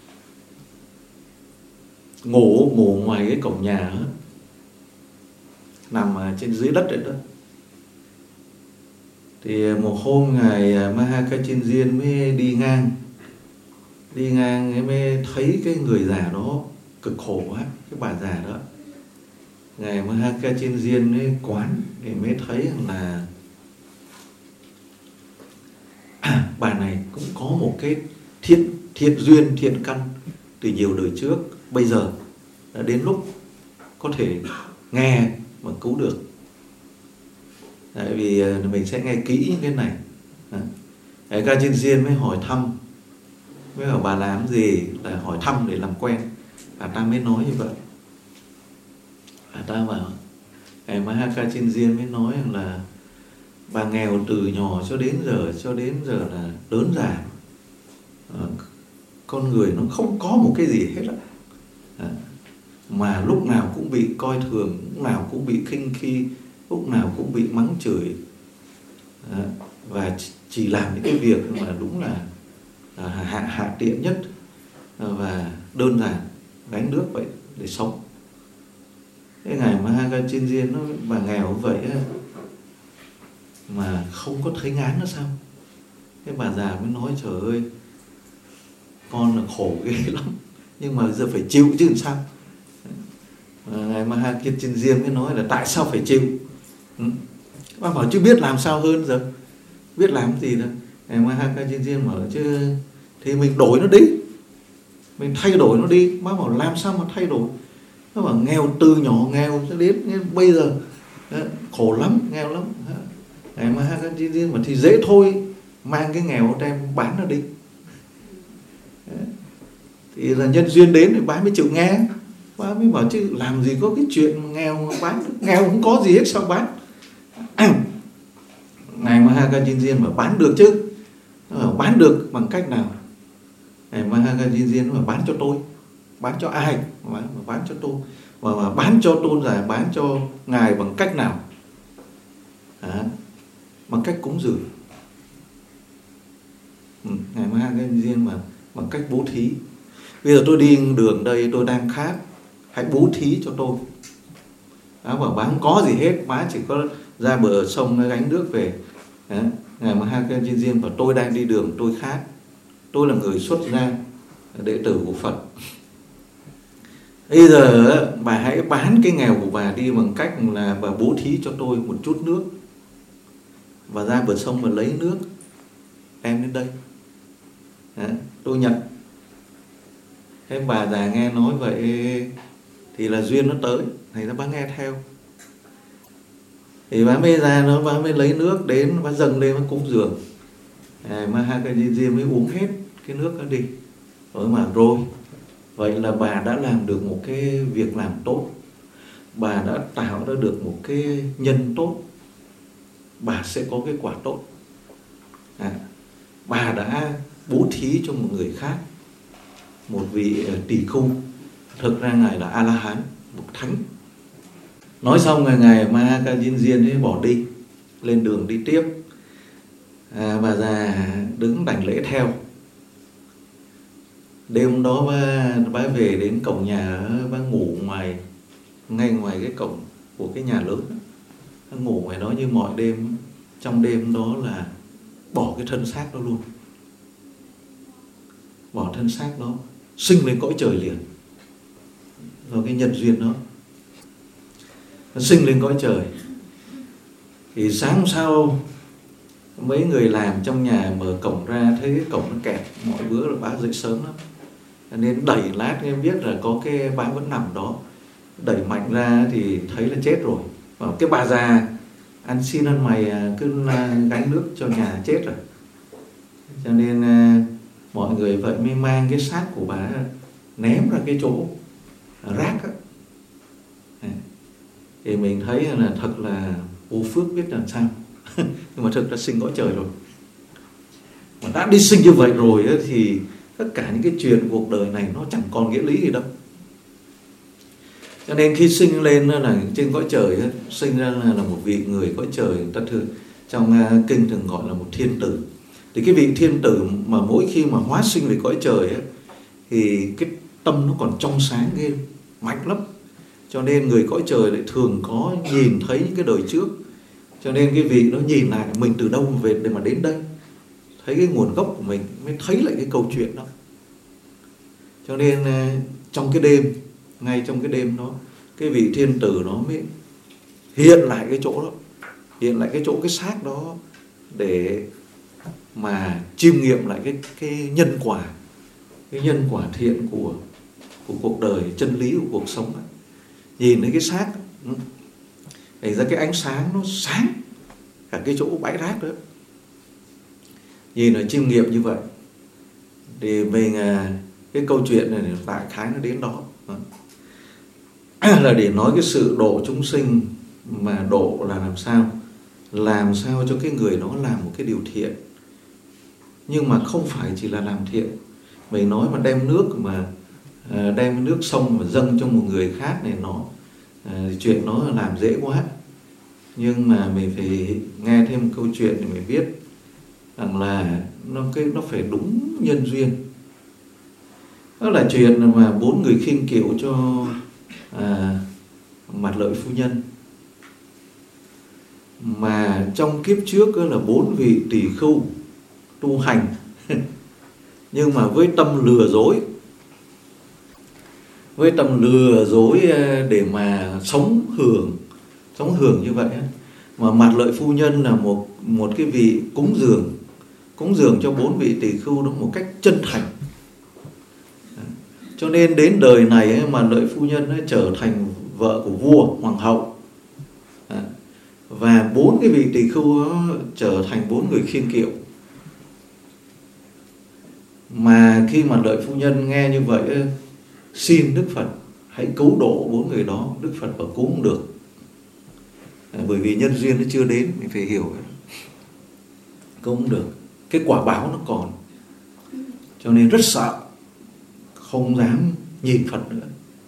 ngủ ngủ ngoài cái cổng nhà đó, nằm trên dưới đất đấy đó. Thì một hôm ngài Mahakachindjian mới đi ngang, đi ngang mới thấy cái người già đó cực khổ quá, cái bà già đó. Ngài Mahakachindjian mới quán thì mới thấy là à, bà này cũng có một cái thiện thiện duyên, thiện căn từ nhiều đời trước, bây giờ đã đến lúc có thể nghe mà cứu được. Tại vì mình sẽ nghe kỹ những cái này. Ngài Mahakachindjian mới hỏi thăm, mới hỏi bà làm gì, là hỏi thăm để làm quen. Bà ta mới nói như vậy. Bà ta bảo, ngài Mahakachindjian mới nói là bà nghèo từ nhỏ cho đến giờ, cho đến giờ là lớn già, à, con người nó không có một cái gì hết á, à, mà lúc nào cũng bị coi thường, lúc nào cũng bị khinh khi, lúc nào cũng bị mắng chửi, à, và chỉ làm những cái việc mà đúng là, là hạ, hạ tiện nhất và đơn giản, gánh nước vậy để sống. Cái ngài Mahakachindjian nó, bà nghèo vậy á, mà không có thấy ngán nữa sao? Cái bà già mới nói trời ơi, con là khổ ghê lắm, nhưng mà giờ phải chịu chứ làm sao? Ngài Mahakachindjian mới nói là tại sao phải chịu? Ừ. Bác bảo chứ biết làm sao hơn giờ, biết làm gì đâu. Ngài Mahakachindjian bảo chứ thì mình đổi nó đi, mình thay đổi nó đi. Bác bảo làm sao mà thay đổi? Bác bảo nghèo từ nhỏ nghèo cho đến bây giờ khổ lắm, nghèo lắm. Ngài Mahakachindjian mà thì dễ thôi, mang cái nghèo đem bán nó đi. Thì là nhân duyên đến thì bác mới chịu nghe. Bác mới bảo chứ làm gì có cái chuyện nghèo mà bán, nghèo không có gì hết sao bán. Ngài Mahakachindjian mà bán được chứ. Bảo bán được bằng cách nào? Ngài Mahakachindjian mà bán cho tôi. Bán cho ai? Mà bán cho tôi. Và mà bán cho tôn giả, bán cho ngài bằng cách nào? À, bằng cách cúng dường. Ừ, ngài Mahakachindjian mà bằng cách bố thí. Bây giờ tôi đi đường đây, tôi đang khát, hãy bố thí cho tôi. Bác bảo bác không có gì hết, bác chỉ có ra bờ sông gánh nước về. Đó. Ngài Mahakachindjian bảo tôi đang đi đường, tôi khát, tôi là người xuất gia, đệ tử của Phật. Bây giờ bà hãy bán cái nghèo của bà đi bằng cách là bà bố thí cho tôi một chút nước, và ra bờ sông mà lấy nước đem đến đây. Đó. Tôi nhận. Thế bà già nghe nói vậy thì là duyên nó tới, thì nó bác nghe theo. Thì bác mới ra, nó bác mới lấy nước đến, bác dâng lên, bác cúng dường. À, Mahakachindjian mới uống hết cái nước đó đi. Rồi mà rồi, vậy là bà đã làm được một cái việc làm tốt, bà đã tạo ra được một cái nhân tốt, bà sẽ có cái quả tốt. À, bà đã bố thí cho một người khác, một vị tỳ khưu, thực ra ngài là A La Hán, bậc thánh. Nói xong rồi ngài Ma Ca Diên Diên ấy bỏ đi, lên đường đi tiếp. À, bà già đứng đảnh lễ theo. Đêm đó bà, bà về đến cổng nhà, bà ngủ ngoài, ngay ngoài cái cổng của cái nhà lớn. Bà ngủ ngoài đó như mọi đêm. Trong đêm đó là bỏ cái thân xác đó luôn, bỏ thân xác đó, sinh lên cõi trời liền. Rồi cái nhân duyên đó, nó sinh lên cõi trời. Thì sáng hôm sau, mấy người làm trong nhà mở cổng ra, thấy cái cổng nó kẹt. Mọi bữa là bà dậy sớm lắm, nên đẩy lát em biết là có cái bà vẫn nằm đó. Đẩy mạnh ra thì thấy là chết rồi. Và cái bà già ăn xin ăn mày cứ gánh nước cho nhà chết rồi. Cho nên mọi người vậy mới mang cái xác của bà ném ra cái chỗ rác á. Thì mình thấy là thật là vô phước biết làm sao. Nhưng mà thực ra sinh cõi trời rồi. Mà đã đi sinh như vậy rồi ấy, thì tất cả những cái chuyện cuộc đời này nó chẳng còn nghĩa lý gì đâu. Cho nên khi sinh lên là trên cõi trời ấy, sinh ra là, là một vị người cõi trời, người ta thường trong uh, kinh thường gọi là một thiên tử. Thì cái vị thiên tử mà mỗi khi mà hóa sinh về cõi trời ấy, thì cái tâm nó còn trong sáng ghê, mạnh lắm. Cho nên người cõi trời lại thường có nhìn thấy những cái đời trước. Cho nên cái vị nó nhìn lại mình từ đâu về để mà đến đây, thấy cái nguồn gốc của mình, mới thấy lại cái câu chuyện đó. Cho nên trong cái đêm, ngay trong cái đêm đó, cái vị thiên tử nó mới hiện lại cái chỗ đó, hiện lại cái chỗ cái xác đó, để mà chiêm nghiệm lại cái, cái nhân quả, cái nhân quả thiện của, của cuộc đời, chân lý của cuộc sống. Nhìn thấy cái xác, thành ra cái ánh sáng nó sáng cả cái chỗ bãi rác đó. Nhìn là chiêm nghiệm như vậy. Thì mình, cái câu chuyện này đại khái nó đến đó. Là để nói cái sự độ chúng sinh, mà độ là làm sao? Làm sao cho cái người đó làm một cái điều thiện. Nhưng mà không phải chỉ là làm thiện. Mình nói mà đem nước mà đem nước sông mà dâng cho một người khác này, nó chuyện nó làm dễ quá. Nhưng mà mình phải nghe thêm câu chuyện để mình biết rằng là nó cái nó phải đúng nhân duyên. Đó là chuyện mà bốn người khinh kiệu cho à, Mặt Lợi phu nhân. Mà trong kiếp trước là bốn vị tỳ khưu tu hành nhưng mà với tâm lừa dối, với tâm lừa dối để mà sống hưởng, sống hưởng như vậy. Mà Mặt Lợi phu nhân là một một cái vị cúng dường, cúng dường cho bốn vị tỳ khưu đó một cách chân thành. Cho nên đến đời này mà Lợi phu nhân ấy, trở thành vợ của vua, hoàng hậu. Và bốn cái vị tỳ khưu đó trở thành bốn người khiên kiệu. Mà khi mà Lợi phu nhân nghe như vậy, xin Đức Phật hãy cứu độ bốn người đó. Đức Phật bảo cứu không được. Bởi vì nhân duyên nó chưa đến, mình phải hiểu. Cứu không được. Cái quả báo nó còn. Cho nên rất sợ, không dám nhìn Phật nữa.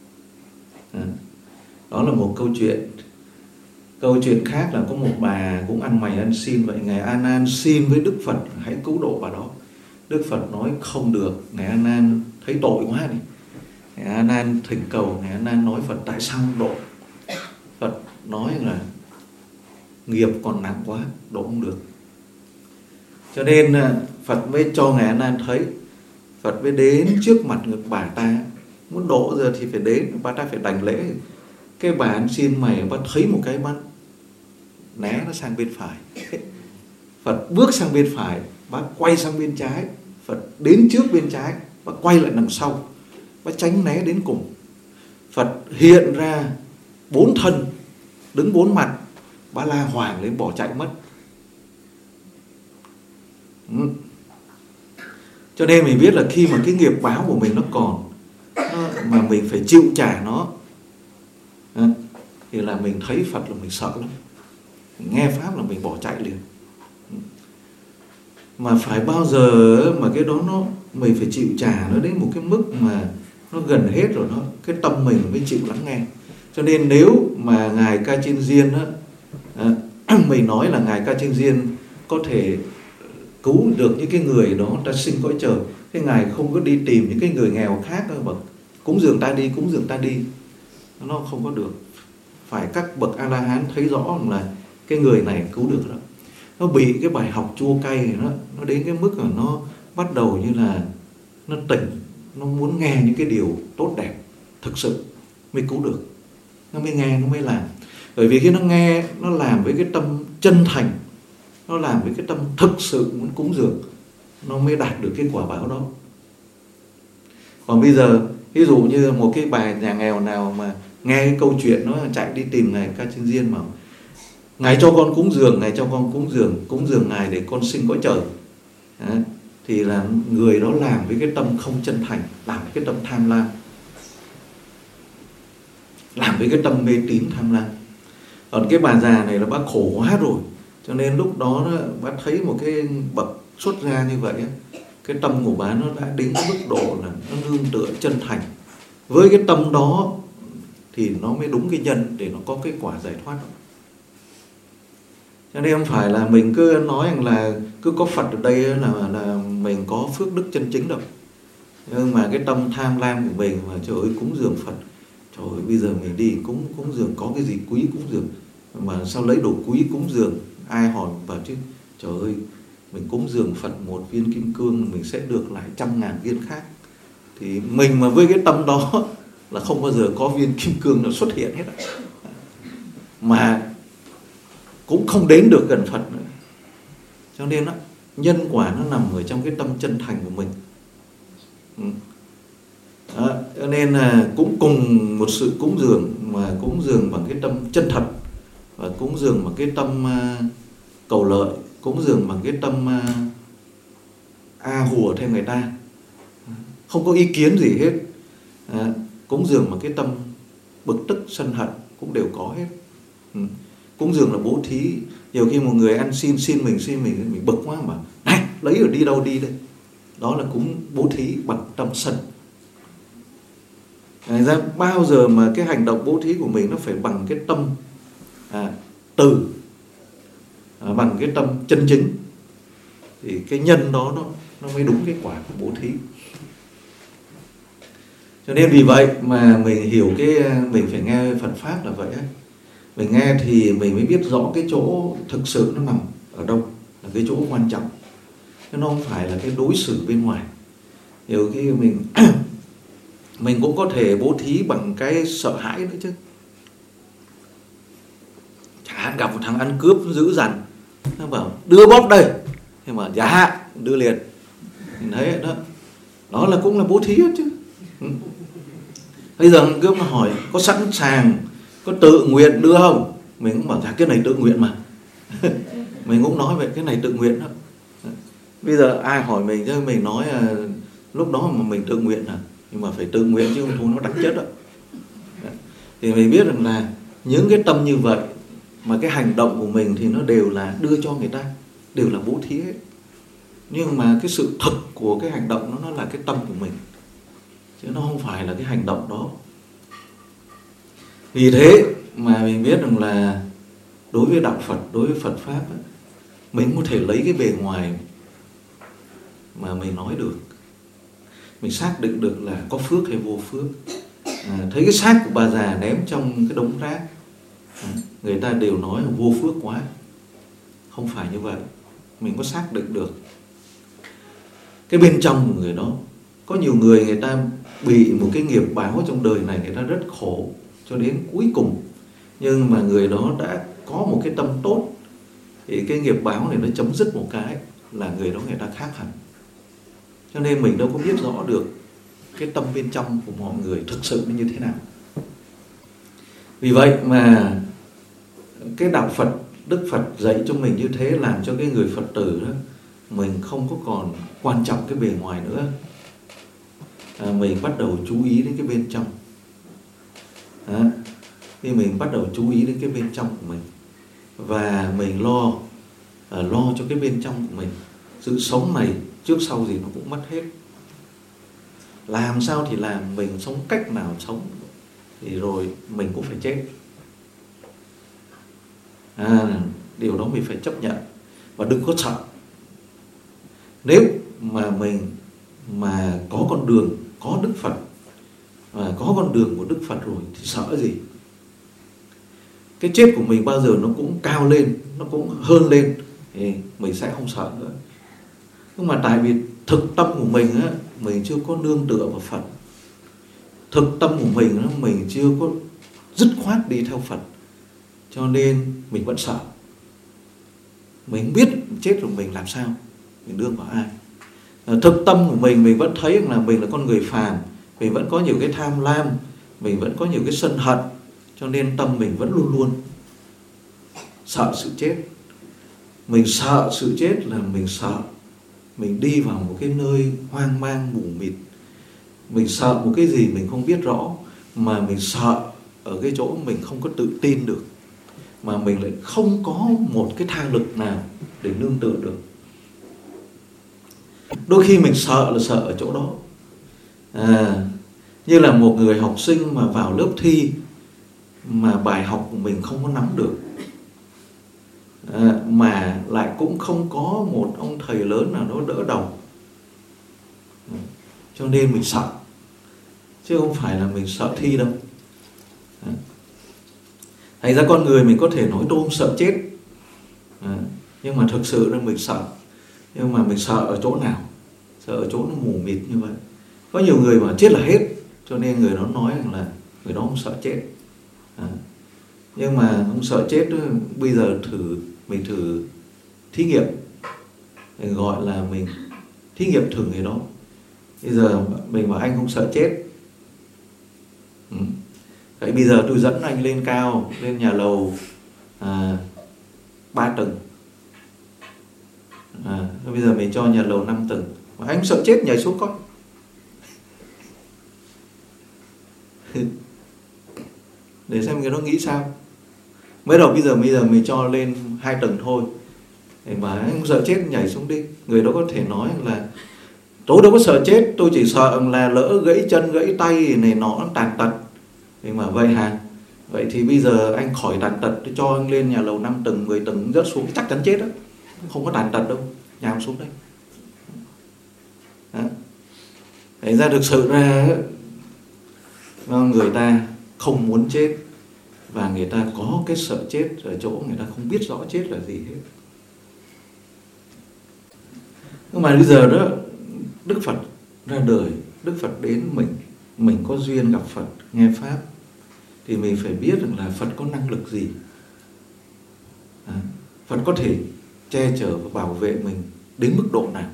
Đó là một câu chuyện. Câu chuyện khác là có một bà cũng ăn mày ăn xin vậy. Ngài A Nan xin với Đức Phật hãy cứu độ bà đó. Đức Phật nói không được. Ngài A Nan thấy tội quá đi. Ngài A Nan thỉnh cầu. Ngài A Nan nói Phật tại sao không độ? Phật nói là nghiệp còn nặng quá, độ không được. Cho nên Phật mới cho Ngài A Nan thấy. Phật mới đến trước mặt ngực bà ta. Muốn độ giờ thì phải đến, bà ta phải đảnh lễ. Cái bà ăn xin mày, bà thấy một cái bắn né nó sang bên phải. Phật bước sang bên phải, bà quay sang bên trái. Phật đến trước bên trái, bà quay lại đằng sau, bà tránh né đến cùng. Phật hiện ra bốn thân, đứng bốn mặt, bà la hoàng lên bỏ chạy mất. ừ. Cho nên mình biết là khi mà cái nghiệp báo của mình nó còn, nó, mà mình phải chịu trả nó, à, thì là mình thấy Phật là mình sợ lắm. Mình nghe Pháp là mình bỏ chạy liền. Mà phải bao giờ mà cái đó nó mình phải chịu trả nó đến một cái mức mà nó gần hết rồi, nó cái tâm mình mới chịu lắng nghe. Cho nên nếu mà Ngài Kachin Diên á, à, mình nói là Ngài Kachin Diên có thể cứu được những cái người đó ta sinh cõi trời, cái Ngài không có đi tìm những cái người nghèo khác đâu mà cúng dường ta đi, cúng dường ta đi, nó không có được. Phải các bậc A La Hán thấy rõ là cái người này cứu được đó. Nó bị cái bài học chua cay nó nó đến cái mức là nó bắt đầu như là nó tỉnh, nó muốn nghe những cái điều tốt đẹp thực sự mới cứu được, nó mới nghe, nó mới làm. Bởi vì khi nó nghe, nó làm với cái tâm chân thành, nó làm với cái tâm thực sự muốn cúng dường, nó mới đạt được cái quả báo đó. Còn bây giờ ví dụ như một cái bà nhà nghèo nào mà nghe cái câu chuyện nó chạy đi tìm Ngài Kachin Diên mà Ngài cho con cúng dường, Ngài cho con cúng dường, cúng dường Ngài để con sinh cõi trời. Đấy. Thì là người đó làm với cái tâm không chân thành, làm với cái tâm tham lam, làm với cái tâm mê tín tham lam. Còn cái bà già này là bác khổ quá rồi, cho nên lúc đó, đó bác thấy một cái bậc xuất gia như vậy, cái tâm của bà nó đã đến cái mức độ là nó nương tựa chân thành. Với cái tâm đó thì nó mới đúng cái nhân để nó có cái quả giải thoát đó. Cho nên không phải là mình cứ nói rằng là cứ có Phật ở đây là, là mình có phước đức chân chính đâu. Nhưng mà cái tâm tham lam của mình mà trời ơi cúng dường Phật, trời ơi bây giờ mình đi cúng cúng dường có cái gì quý cúng dường, mà sao lấy đồ quý cúng dường, ai hỏi bảo chứ trời ơi mình cúng dường Phật một viên kim cương mình sẽ được lại trăm ngàn viên khác. Thì mình mà với cái tâm đó là không bao giờ có viên kim cương nào xuất hiện hết, mà cũng không đến được gần Phật nữa. Cho nên đó, nhân quả nó nằm ở trong cái tâm chân thành của mình. Đó, cho nên là cũng cùng một sự cúng dường, mà cúng dường bằng cái tâm chân thật, và cúng dường bằng cái tâm uh, cầu lợi, cúng dường bằng cái tâm uh, a hùa theo người ta, không có ý kiến gì hết. À, cúng dường bằng cái tâm bực tức sân hận cũng đều có hết. Ừ. Cúng dường là bố thí. Nhiều khi một người ăn xin xin mình xin mình mình bực quá mà này lấy ở đi đâu đi đây, đó là cúng bố thí bằng tâm sân. Thành ra bao giờ mà cái hành động bố thí của mình nó phải bằng cái tâm à, từ à, bằng cái tâm chân chính, thì cái nhân đó nó, nó mới đúng cái quả của bố thí. Cho nên vì vậy mà mình hiểu cái mình phải nghe Phật pháp là vậy á. Mình nghe thì mình mới biết rõ cái chỗ thực sự nó nằm ở đâu, là cái chỗ quan trọng. Nó không phải là cái đối xử bên ngoài. Nhiều khi mình mình cũng có thể bố thí bằng cái sợ hãi nữa chứ. Chẳng hạn gặp một thằng ăn cướp dữ dằn, nó bảo đưa bóp đây, thế mà dạ đưa liền, mình thấy đó, đó là cũng là bố thí hết chứ. Ừ. Bây giờ ăn cướp nó hỏi có sẵn sàng, có tự nguyện đưa không, mình cũng bảo dạ cái này tự nguyện mà. Mình cũng nói vậy, cái này tự nguyện đó. Bây giờ ai hỏi mình chứ mình nói à, lúc đó mà mình tự nguyện à, nhưng mà phải tự nguyện chứ không thôi nó đánh chết đó. Thì mình biết rằng là những cái tâm như vậy mà cái hành động của mình thì nó đều là đưa cho người ta, đều là bố thí hết. Nhưng mà cái sự thực của cái hành động nó, nó là cái tâm của mình, chứ nó không phải là cái hành động đó. Vì thế mà mình biết rằng là đối với đạo Phật, đối với Phật Pháp ấy, mình có thể lấy cái bề ngoài mà mình nói được, mình xác định được là có phước hay vô phước. À, thấy cái xác của bà già ném trong cái đống rác, à, người ta đều nói là vô phước quá. Không phải như vậy. Mình có xác định được cái bên trong của người đó. Có nhiều người người ta bị một cái nghiệp báo trong đời này, người ta rất khổ cho đến cuối cùng, nhưng mà người đó đã có một cái tâm tốt, thì cái nghiệp báo này nó chấm dứt một cái là người đó người ta khác hẳn. Cho nên mình đâu có biết rõ được cái tâm bên trong của mọi người thực sự nó như thế nào. Vì vậy mà cái đạo Phật, Đức Phật dạy cho mình như thế, làm cho cái người Phật tử đó mình không có còn quan trọng cái bề ngoài nữa. À, mình bắt đầu chú ý đến cái bên trong. À, khi mình bắt đầu chú ý đến cái bên trong của mình, và mình lo à, lo cho cái bên trong của mình. Sự sống này trước sau gì nó cũng mất hết. Làm sao thì làm, mình sống cách nào sống, thì rồi mình cũng phải chết. À, điều đó mình phải chấp nhận và đừng có sợ. Nếu mà mình mà có con đường, có Đức Phật và có con đường của Đức Phật rồi thì sợ gì? Cái chết của mình bao giờ nó cũng cao lên, nó cũng hơn lên, thì mình sẽ không sợ nữa. Nhưng mà tại vì thực tâm của mình á, mình chưa có nương tựa vào Phật. Thực tâm của mình á, mình chưa có dứt khoát đi theo Phật, cho nên mình vẫn sợ. Mình không biết chết rồi mình làm sao, mình đương vào ai. Thực tâm của mình, mình vẫn thấy là mình là con người phàm, mình vẫn có nhiều cái tham lam, mình vẫn có nhiều cái sân hận, cho nên tâm mình vẫn luôn luôn sợ sự chết. Mình sợ sự chết là mình sợ mình đi vào một cái nơi hoang mang mù mịt. Mình sợ một cái gì mình không biết rõ, mà mình sợ ở cái chỗ mình không có tự tin được, mà mình lại không có một cái tha lực nào để nương tựa được. Đôi khi mình sợ là sợ ở chỗ đó. À, như là một người học sinh mà vào lớp thi mà bài học của mình không có nắm được, à, mà lại cũng không có một ông thầy lớn nào đó đỡ đầu, cho nên mình sợ, chứ không phải là mình sợ thi đâu. À, thành ra con người mình có thể nói tôi không sợ chết, à, nhưng mà thực sự là mình sợ. Nhưng mà mình sợ ở chỗ nào? Sợ ở chỗ nó mù mịt như vậy. Có nhiều người mà chết là hết, cho nên người đó nói rằng là người đó không sợ chết. À, nhưng mà không sợ chết đó, bây giờ thử mình thử thí nghiệm, mình gọi là mình thí nghiệm thử người đó. Bây giờ mình bảo anh không sợ chết, ừ. Vậy bây giờ tôi dẫn anh lên cao, lên nhà lầu à, ba tầng. À, bây giờ mình cho nhà lầu năm tầng, mà anh sợ chết nhảy xuống coi. Để xem cái đó nghĩ sao. Mới đầu bây giờ bây giờ mình cho lên hai tầng thôi, để mà anh sợ chết nhảy xuống đi. Người đó có thể nói là tôi đâu có sợ chết, tôi chỉ sợ là lỡ gãy chân gãy tay này nó tàn tật. Thế mà vậy hả? Vậy thì bây giờ anh khỏi tàn tật, tôi cho anh lên nhà lầu năm tầng, mười tầng rớt xuống chắc chắn chết đó. Không có tàn tật đâu, nhào xuống đây. Đó. Thế ra thực sự ra người ta không muốn chết, và người ta có cái sợ chết ở chỗ người ta không biết rõ chết là gì hết. Nhưng mà bây giờ đó, Đức Phật ra đời, Đức Phật đến mình, mình có duyên gặp Phật, nghe Pháp, thì mình phải biết rằng là Phật có năng lực gì. À, Phật có thể che chở và bảo vệ mình đến mức độ nào.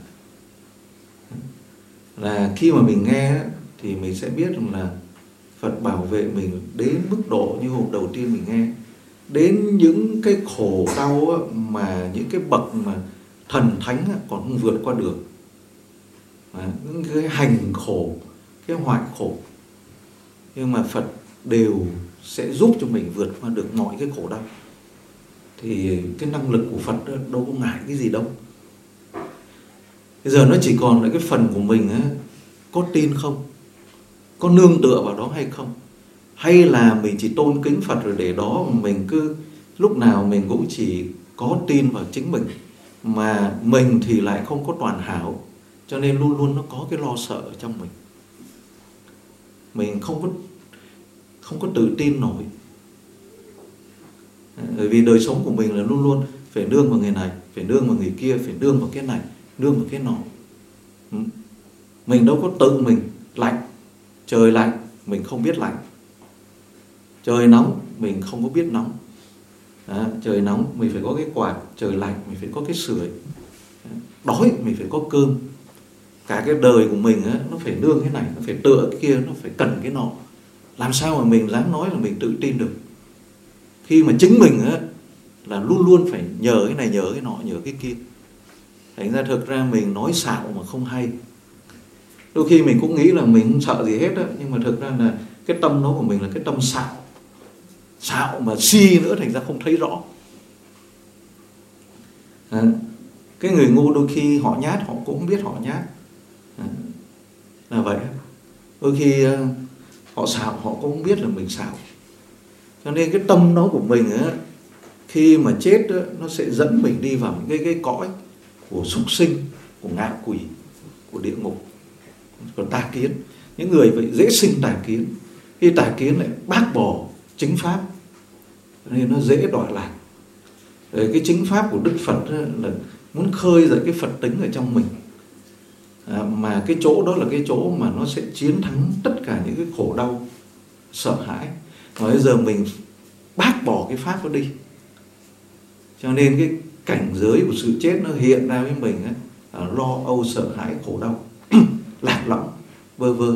Là khi mà mình nghe thì mình sẽ biết rằng là Phật bảo vệ mình đến mức độ như hôm đầu tiên mình nghe, đến những cái khổ đau mà những cái bậc mà thần thánh còn không vượt qua được. À, những cái hành khổ, cái hoại khổ, nhưng mà Phật đều sẽ giúp cho mình vượt qua được mọi cái khổ đau. Thì cái năng lực của Phật đâu có ngại cái gì đâu. Bây giờ nó chỉ còn là cái phần của mình á, có tin không, có nương tựa vào đó hay không, hay là mình chỉ tôn kính Phật rồi để đó mà mình cứ lúc nào mình cũng chỉ có tin vào chính mình, mà mình thì lại không có toàn hảo, cho nên luôn luôn nó có cái lo sợ ở trong mình. Mình không có không có tự tin nổi. Bởi vì đời sống của mình là luôn luôn phải nương vào người này, phải nương vào người kia, phải nương vào cái này, nương vào cái nọ. Mình đâu có tự mình lạnh, trời lạnh mình không biết lạnh, trời nóng mình không có biết nóng. À, trời nóng mình phải có cái quạt, trời lạnh mình phải có cái sưởi, đói mình phải có cơm. Cả cái đời của mình á, nó phải nương cái này, nó phải tựa cái kia, nó phải cần cái nọ. Làm sao mà mình dám nói là mình tự tin được, khi mà chính mình á, là luôn luôn phải nhờ cái này, nhờ cái nọ, nhờ cái kia. Thành ra thực ra mình nói xạo mà không hay. Đôi khi mình cũng nghĩ là mình không sợ gì hết á, nhưng mà thực ra là cái tâm nó của mình là cái tâm xạo. Xạo mà si nữa, thành ra không thấy rõ. À, cái người ngu đôi khi họ nhát, họ cũng không biết họ nhát. À, là vậy. Đôi khi họ xạo họ cũng không biết là mình xạo. Cho nên cái tâm đó của mình á, khi mà chết á, nó sẽ dẫn mình đi vào cái, cái cõi của súc sinh, của ngạ quỷ, của địa ngục, của tà kiến. Những người vậy dễ sinh tà kiến. Khi tà kiến lại bác bỏ chính pháp nên nó dễ đọa lạc. Cái chính pháp của Đức Phật là muốn khơi dậy cái Phật tính ở trong mình, à, mà cái chỗ đó là cái chỗ mà nó sẽ chiến thắng tất cả những cái khổ đau, sợ hãi. Và bây giờ mình bác bỏ cái pháp đó đi, cho nên cái cảnh giới của sự chết nó hiện ra với mình ấy, là lo âu, sợ hãi, khổ đau, lạc lõng, vơ vơ.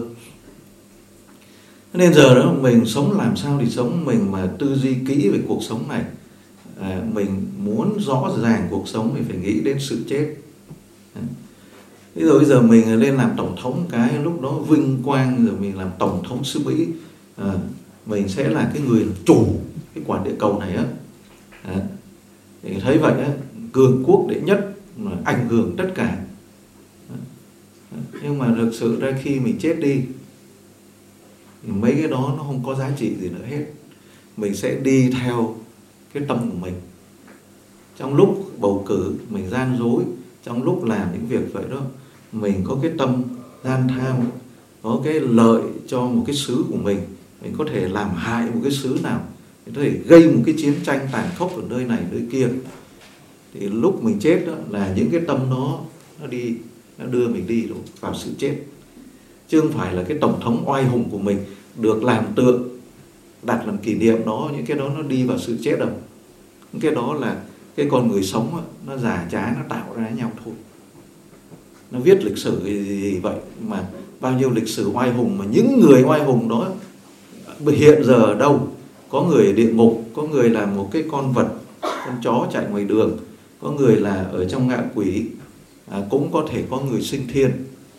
Nên giờ đó mình sống làm sao thì sống, mình mà tư duy kỹ về cuộc sống này, à, mình muốn rõ ràng cuộc sống thì phải nghĩ đến sự chết. Thế rồi bây giờ mình lên làm tổng thống cái lúc đó vinh quang, rồi mình làm tổng thống xứ Mỹ, à, mình sẽ là cái người chủ cái quả địa cầu này á. À, thì thấy vậy á, cường quốc đệ nhất mà ảnh hưởng tất cả. À, nhưng mà thực sự ra khi mình chết đi, mấy cái đó nó không có giá trị gì nữa hết. Mình sẽ đi theo cái tâm của mình. Trong lúc bầu cử mình gian dối, trong lúc làm những việc vậy đó, mình có cái tâm gian tham, có cái lợi cho một cái xứ của mình, mình có thể làm hại một cái xứ nào, mình có thể gây một cái chiến tranh tàn khốc ở nơi này nơi kia. Thì lúc mình chết đó là những cái tâm đó nó đi, nó đưa mình đi rồi vào sự chết. Chứ không phải là cái tổng thống oai hùng của mình được làm tượng, đặt làm kỷ niệm đó, những cái đó nó đi vào sự chết đâu. Những cái đó là cái con người sống đó, nó giả trá, nó tạo ra nhau thôi. Nó viết lịch sử gì, gì vậy mà bao nhiêu lịch sử oai hùng, mà những người oai hùng đó hiện giờ ở đâu? Có người ở địa ngục, có người là một cái con vật, con chó chạy ngoài đường, có người là ở trong ngạ quỷ, à, cũng có thể có người sinh thiên.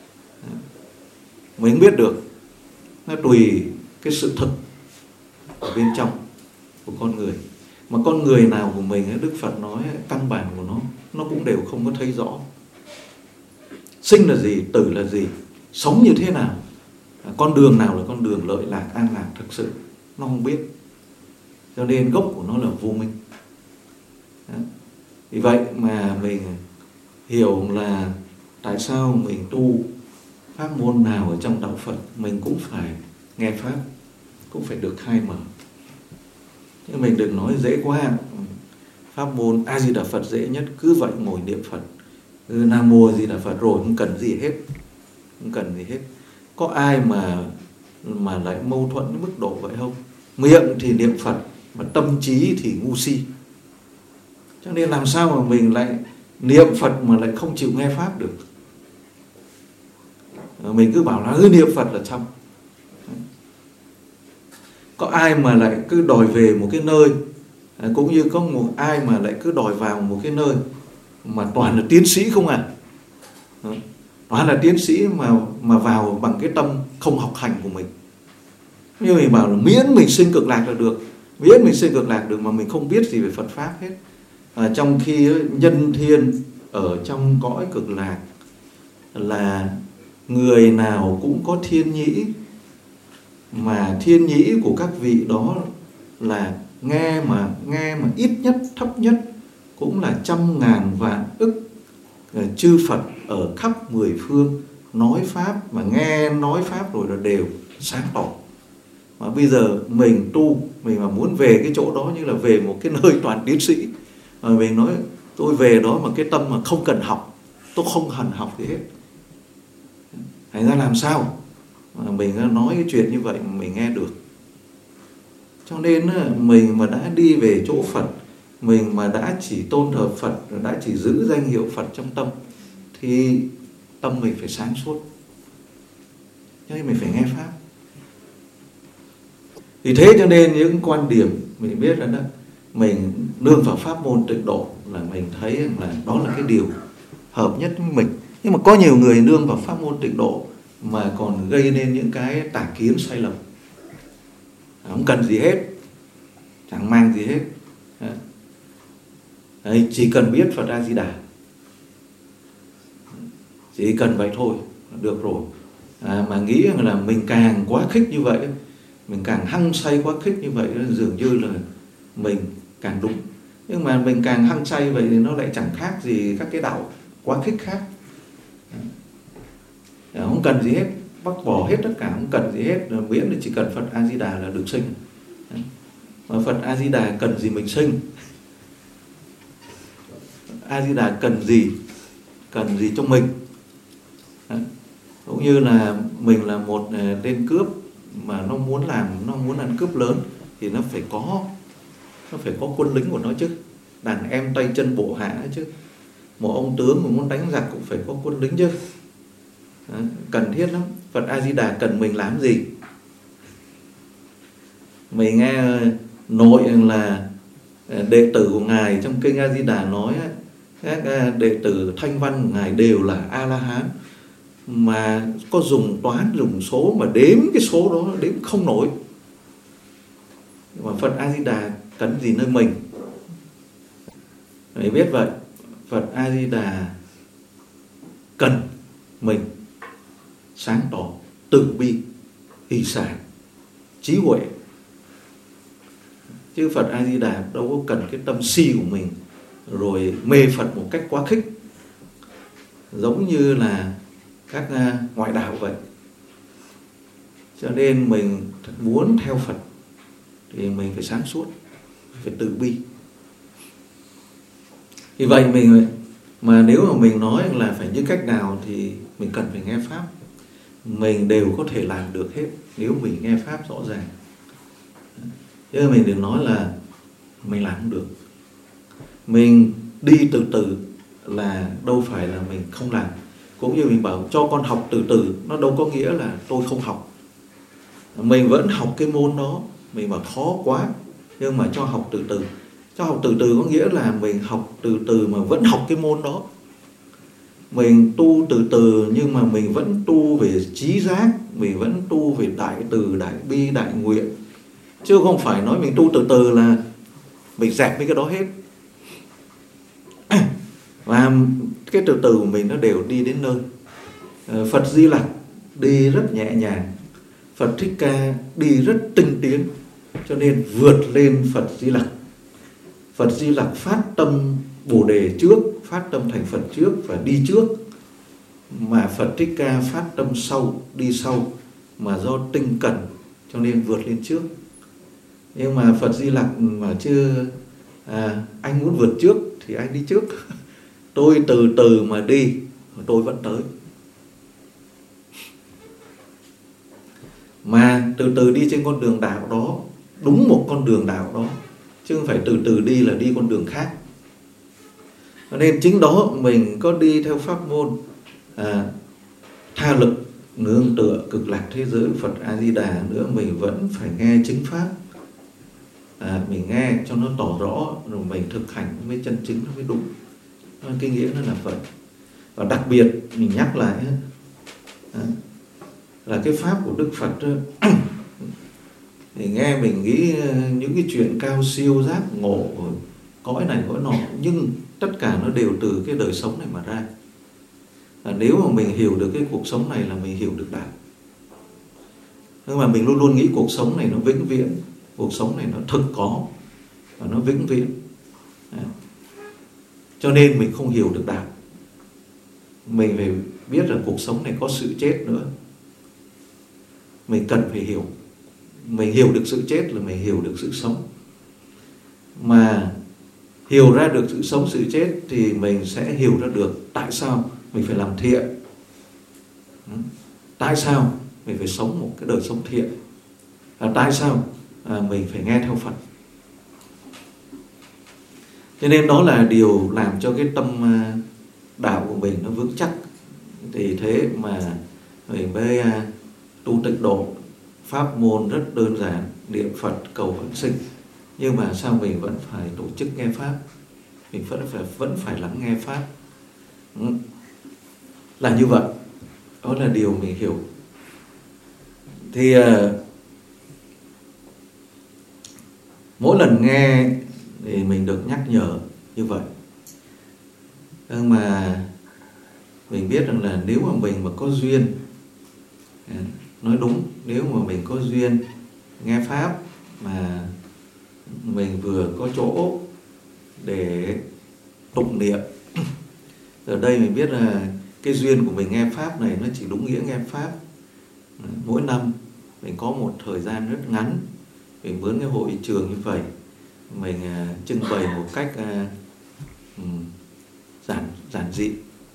Mình không biết được, nó tùy cái sự thực ở bên trong của con người. Mà con người nào của mình, Đức Phật nói căn bản của nó, nó cũng đều không có thấy rõ. Sinh là gì, tử là gì, sống như thế nào, con đường nào là con đường lợi lạc, an lạc thực sự, nó không biết. Cho nên gốc của nó là vô minh. Đó. Vì vậy mà mình hiểu là tại sao mình tu pháp môn nào ở trong đạo Phật, mình cũng phải nghe pháp, cũng phải được khai mở. Nhưng mình đừng nói dễ quá, pháp môn A Di Đà Phật dễ nhất, cứ vậy ngồi niệm Phật, Nam Mô A Di Đà Phật rồi không cần gì hết, không cần gì hết. Có ai mà mà lại mâu thuẫn đến mức độ vậy không? Miệng thì niệm Phật mà tâm trí thì ngu si. Cho nên làm sao mà mình lại niệm Phật mà lại không chịu nghe pháp được? Mình cứ bảo là cứ niệm Phật là xong. Có ai mà lại cứ đòi về một cái nơi, cũng như có một ai mà lại cứ đòi vào một cái nơi mà toàn là tiến sĩ không à? Toàn là tiến sĩ mà mà vào bằng cái tâm không học hành của mình. Như mình bảo là miễn mình sinh cực lạc là được, miễn mình sinh cực lạc được, mà mình không biết gì về Phật pháp hết. À, trong khi nhân thiên ở trong cõi cực lạc là người nào cũng có thiên nhĩ, mà thiên nhĩ của các vị đó là nghe mà nghe mà ít nhất, thấp nhất cũng là trăm ngàn vạn ức chư Phật ở khắp mười phương nói pháp, mà nghe nói pháp rồi là đều sáng tỏ. Mà bây giờ mình tu, mình mà muốn về cái chỗ đó như là về một cái nơi toàn tiến sĩ, mà mình nói tôi về đó mà cái tâm mà không cần học, tôi không cần học gì hết, thành ra làm sao mà mình nói cái chuyện như vậy mà mình nghe được. Cho nên mình mà đã đi về chỗ Phật, mình mà đã chỉ tôn thờ Phật, đã chỉ giữ danh hiệu Phật trong tâm, thì tâm mình phải sáng suốt, cho nên mình phải nghe pháp. Vì thế cho nên những quan điểm mình biết là đó, mình nương vào pháp môn tịnh độ là mình thấy là đó là cái điều hợp nhất với mình. Nhưng mà có nhiều người nương vào pháp môn tịnh độ mà còn gây nên những cái tà kiến sai lầm, không cần gì hết, chẳng mang gì hết. Đấy, chỉ cần biết Phật A Di Đà, chỉ cần vậy thôi được rồi. À, mà nghĩ là mình càng quá khích như vậy mình càng hăng say quá khích như vậy dường như là mình càng đúng. Nhưng mà mình càng hăng say vậy thì nó lại chẳng khác gì các cái đạo quá khích khác. Không cần gì hết, bác bỏ hết tất cả, không cần gì hết, miễn là chỉ cần Phật A Di Đà là được sinh. Mà Phật A Di Đà cần gì mình sinh? A Di Đà cần gì? Cần gì cho mình? Cũng như là mình là một tên cướp mà nó muốn làm, nó muốn ăn cướp lớn thì nó phải có nó phải có quân lính của nó chứ, đàn em tay chân bộ hạ chứ. Một ông tướng mà muốn đánh giặc cũng phải có quân lính chứ. Đó, cần thiết lắm. Phật A Di Đà cần mình làm gì? Mình nghe nội là đệ tử của ngài trong kinh A Di Đà nói các đệ tử thanh văn của ngài đều là A La Hán, mà có dùng toán dùng số mà đếm cái số đó đếm không nổi. Mà Phật A Di Đà cần gì nơi mình? Phải biết vậy, Phật A Di Đà cần mình sáng tỏ, từ bi, hỷ xả, trí huệ. Chứ Phật A Di Đà đâu có cần cái tâm si của mình rồi mê Phật một cách quá khích, giống như là các ngoại đạo vậy. Cho nên mình muốn theo Phật thì mình phải sáng suốt, phải từ bi. Vì vậy mình mà nếu mà mình nói là phải như cách nào thì mình cần phải nghe Pháp. Mình đều có thể làm được hết nếu mình nghe Pháp rõ ràng. Chứ mình đừng nói là mình làm không được. Mình đi từ từ là đâu phải là mình không làm. Cũng như mình bảo cho con học từ từ, nó đâu có nghĩa là tôi không học. Mình vẫn học cái môn đó, mình bảo khó quá, nhưng mà cho học từ từ. Cho học từ từ có nghĩa là mình học từ từ mà vẫn học cái môn đó. Mình tu từ từ nhưng mà mình vẫn tu về trí giác, mình vẫn tu về đại từ, đại bi, đại nguyện. Chứ không phải nói mình tu từ từ là mình dẹp mấy cái đó hết. Và cái từ từ của mình nó đều đi đến nơi. Phật Di Lặc đi rất nhẹ nhàng, Phật Thích Ca đi rất tinh tiến, cho nên vượt lên Phật Di Lặc. Phật Di Lặc phát tâm Bồ Đề trước, phát tâm thành Phật trước và đi trước. Mà Phật Thích Ca phát tâm sau, đi sau, mà do tinh cần cho nên vượt lên trước. Nhưng mà Phật Di Lặc mà chưa à, anh muốn vượt trước thì anh đi trước. Tôi từ từ mà đi, tôi vẫn tới. Mà từ từ đi trên con đường đạo đó, đúng một con đường đạo đó, chứ không phải từ từ đi là đi con đường khác. Nên chính đó mình có đi theo pháp môn à, tha lực, nương tựa, cực lạc thế giới, Phật A Di Đà nữa, mình vẫn phải nghe chính pháp. À, mình nghe cho nó tỏ rõ, rồi mình thực hành mới chân chính, nó mới đúng. Cái nghĩa nó là vậy. Và đặc biệt mình nhắc lại à, là cái pháp của Đức Phật thì nghe mình nghĩ những cái chuyện cao siêu giác ngộ, cõi này cõi nọ, nhưng tất cả nó đều từ cái đời sống này mà ra. Và nếu mà mình hiểu được cái cuộc sống này là mình hiểu được đạo. Nhưng mà mình luôn luôn nghĩ cuộc sống này nó vĩnh viễn, cuộc sống này nó thực có và nó vĩnh viễn. À, cho nên mình không hiểu được đạo. Mình phải biết là cuộc sống này có sự chết nữa. Mình cần phải hiểu. Mình hiểu được sự chết là mình hiểu được sự sống. Mà hiểu ra được sự sống, sự chết thì mình sẽ hiểu ra được tại sao mình phải làm thiện. Tại sao mình phải sống một cái đời sống thiện. Và tại sao à, mình phải nghe theo Phật. Cho nên đó là điều làm cho cái tâm đạo của mình nó vững chắc. Thì thế mà mình mới tu tịnh độ, pháp môn rất đơn giản, niệm Phật cầu vãng sinh. Nhưng mà sao mình vẫn phải tổ chức nghe pháp, mình vẫn phải vẫn phải lắng nghe pháp. Ừ. Là như vậy. Đó là điều mình hiểu. Thì uh, mỗi lần nghe thì mình được nhắc nhở như vậy. Nhưng mà mình biết rằng là nếu mà mình mà có duyên, nói đúng, nếu mà mình có duyên nghe pháp mà mình vừa có chỗ để tụng niệm. Ở đây mình biết là cái duyên của mình nghe pháp này nó chỉ đúng nghĩa nghe pháp. Mỗi năm mình có một thời gian rất ngắn, mình mướn cái hội trường như vậy, mình uh, trưng bày một cách uh, um, giản giản dị.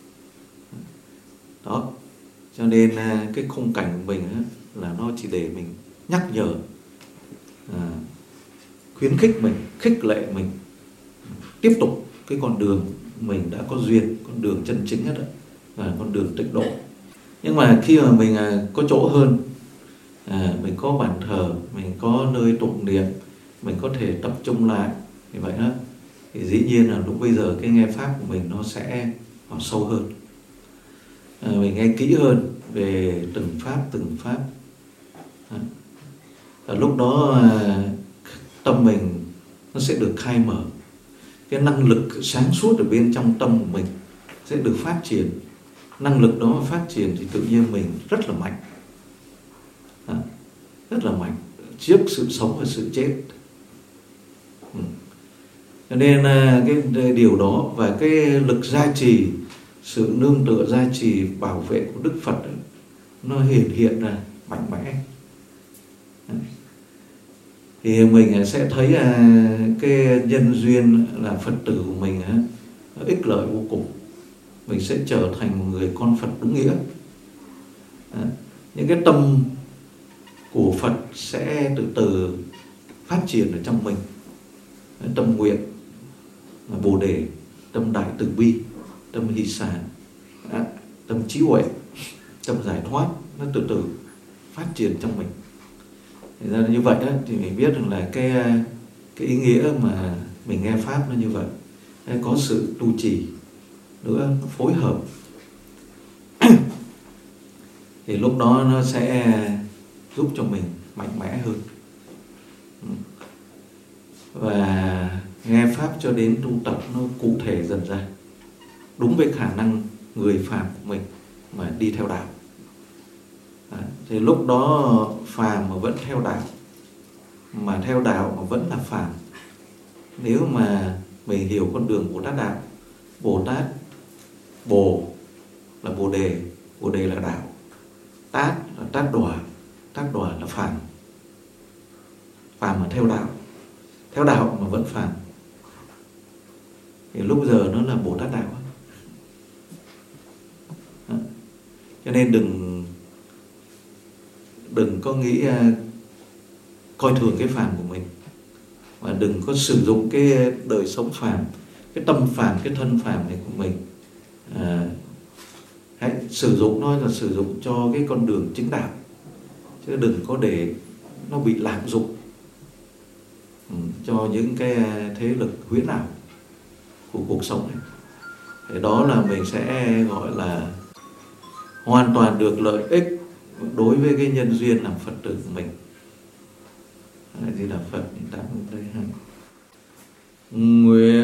Đó, cho nên uh, cái khung cảnh của mình uh, là nó chỉ để mình nhắc nhở, uh, khuyến khích mình, khích lệ mình tiếp tục cái con đường mình đã có duyên, con đường chân chính nhất đó, là con đường tịnh độ. Nhưng mà khi mà mình uh, có chỗ hơn, À, mình có bàn thờ, mình có nơi tụng niệm, mình có thể tập trung lại như vậy đó, thì dĩ nhiên là lúc bây giờ cái nghe pháp của mình nó sẽ vào sâu hơn. À, mình nghe kỹ hơn về từng pháp từng pháp. À, ở lúc đó à, tâm mình nó sẽ được khai mở, cái năng lực sáng suốt ở bên trong tâm của mình sẽ được phát triển. Năng lực đó phát triển thì tự nhiên mình rất là mạnh. À, rất là mạnh trước sự sống và sự chết. Ừ. Cho nên cái điều đó và cái lực gia trì, sự nương tựa gia trì bảo vệ của Đức Phật ấy, nó hiện hiện ra mạnh mẽ. Thì mình sẽ thấy cái nhân duyên là Phật tử của mình ích lợi vô cùng. Mình sẽ trở thành một người con Phật đúng nghĩa. Những cái tâm của Phật sẽ từ từ phát triển ở trong mình. Tâm nguyện, Bồ Đề, tâm đại từ bi, tâm hỷ xả, tâm trí huệ, tâm giải thoát, nó từ từ phát triển trong mình. Thì ra như vậy đó, thì mình biết rằng là cái cái ý nghĩa mà mình nghe pháp nó như vậy. Có sự tu trì nữa, nó phối hợp. Thì lúc đó nó sẽ giúp cho mình mạnh mẽ hơn. Và nghe pháp cho đến tu tập nó cụ thể dần ra, đúng với khả năng người phàm của mình mà đi theo đạo. Đấy, thì lúc đó phàm mà vẫn theo đạo, mà theo đạo mà vẫn là phàm. Nếu mà mình hiểu con đường Bồ Tát đạo, Bồ Tát, Bồ là Bồ Đề, Bồ Đề là đạo, Tát là Tát Đọa, Tát Đọa là phàm. Phàm mà theo đạo, theo đạo mà vẫn phàm, thì lúc giờ nó là Bồ Tát đạo. Đó. Cho nên đừng đừng có nghĩ uh, coi thường cái phàm của mình, và đừng có sử dụng cái đời sống phàm, cái tâm phàm, cái thân phàm này của mình. Uh, hãy sử dụng nó là sử dụng cho cái con đường chính đạo, chứ đừng có để nó bị lạm dụng ừ, cho những cái thế lực huyễn ảo của cuộc sống này. Thế đó là mình sẽ gọi là hoàn toàn được lợi ích đối với cái nhân duyên làm Phật tử của mình. Đây là Phật, tạm đây ha. Nguyện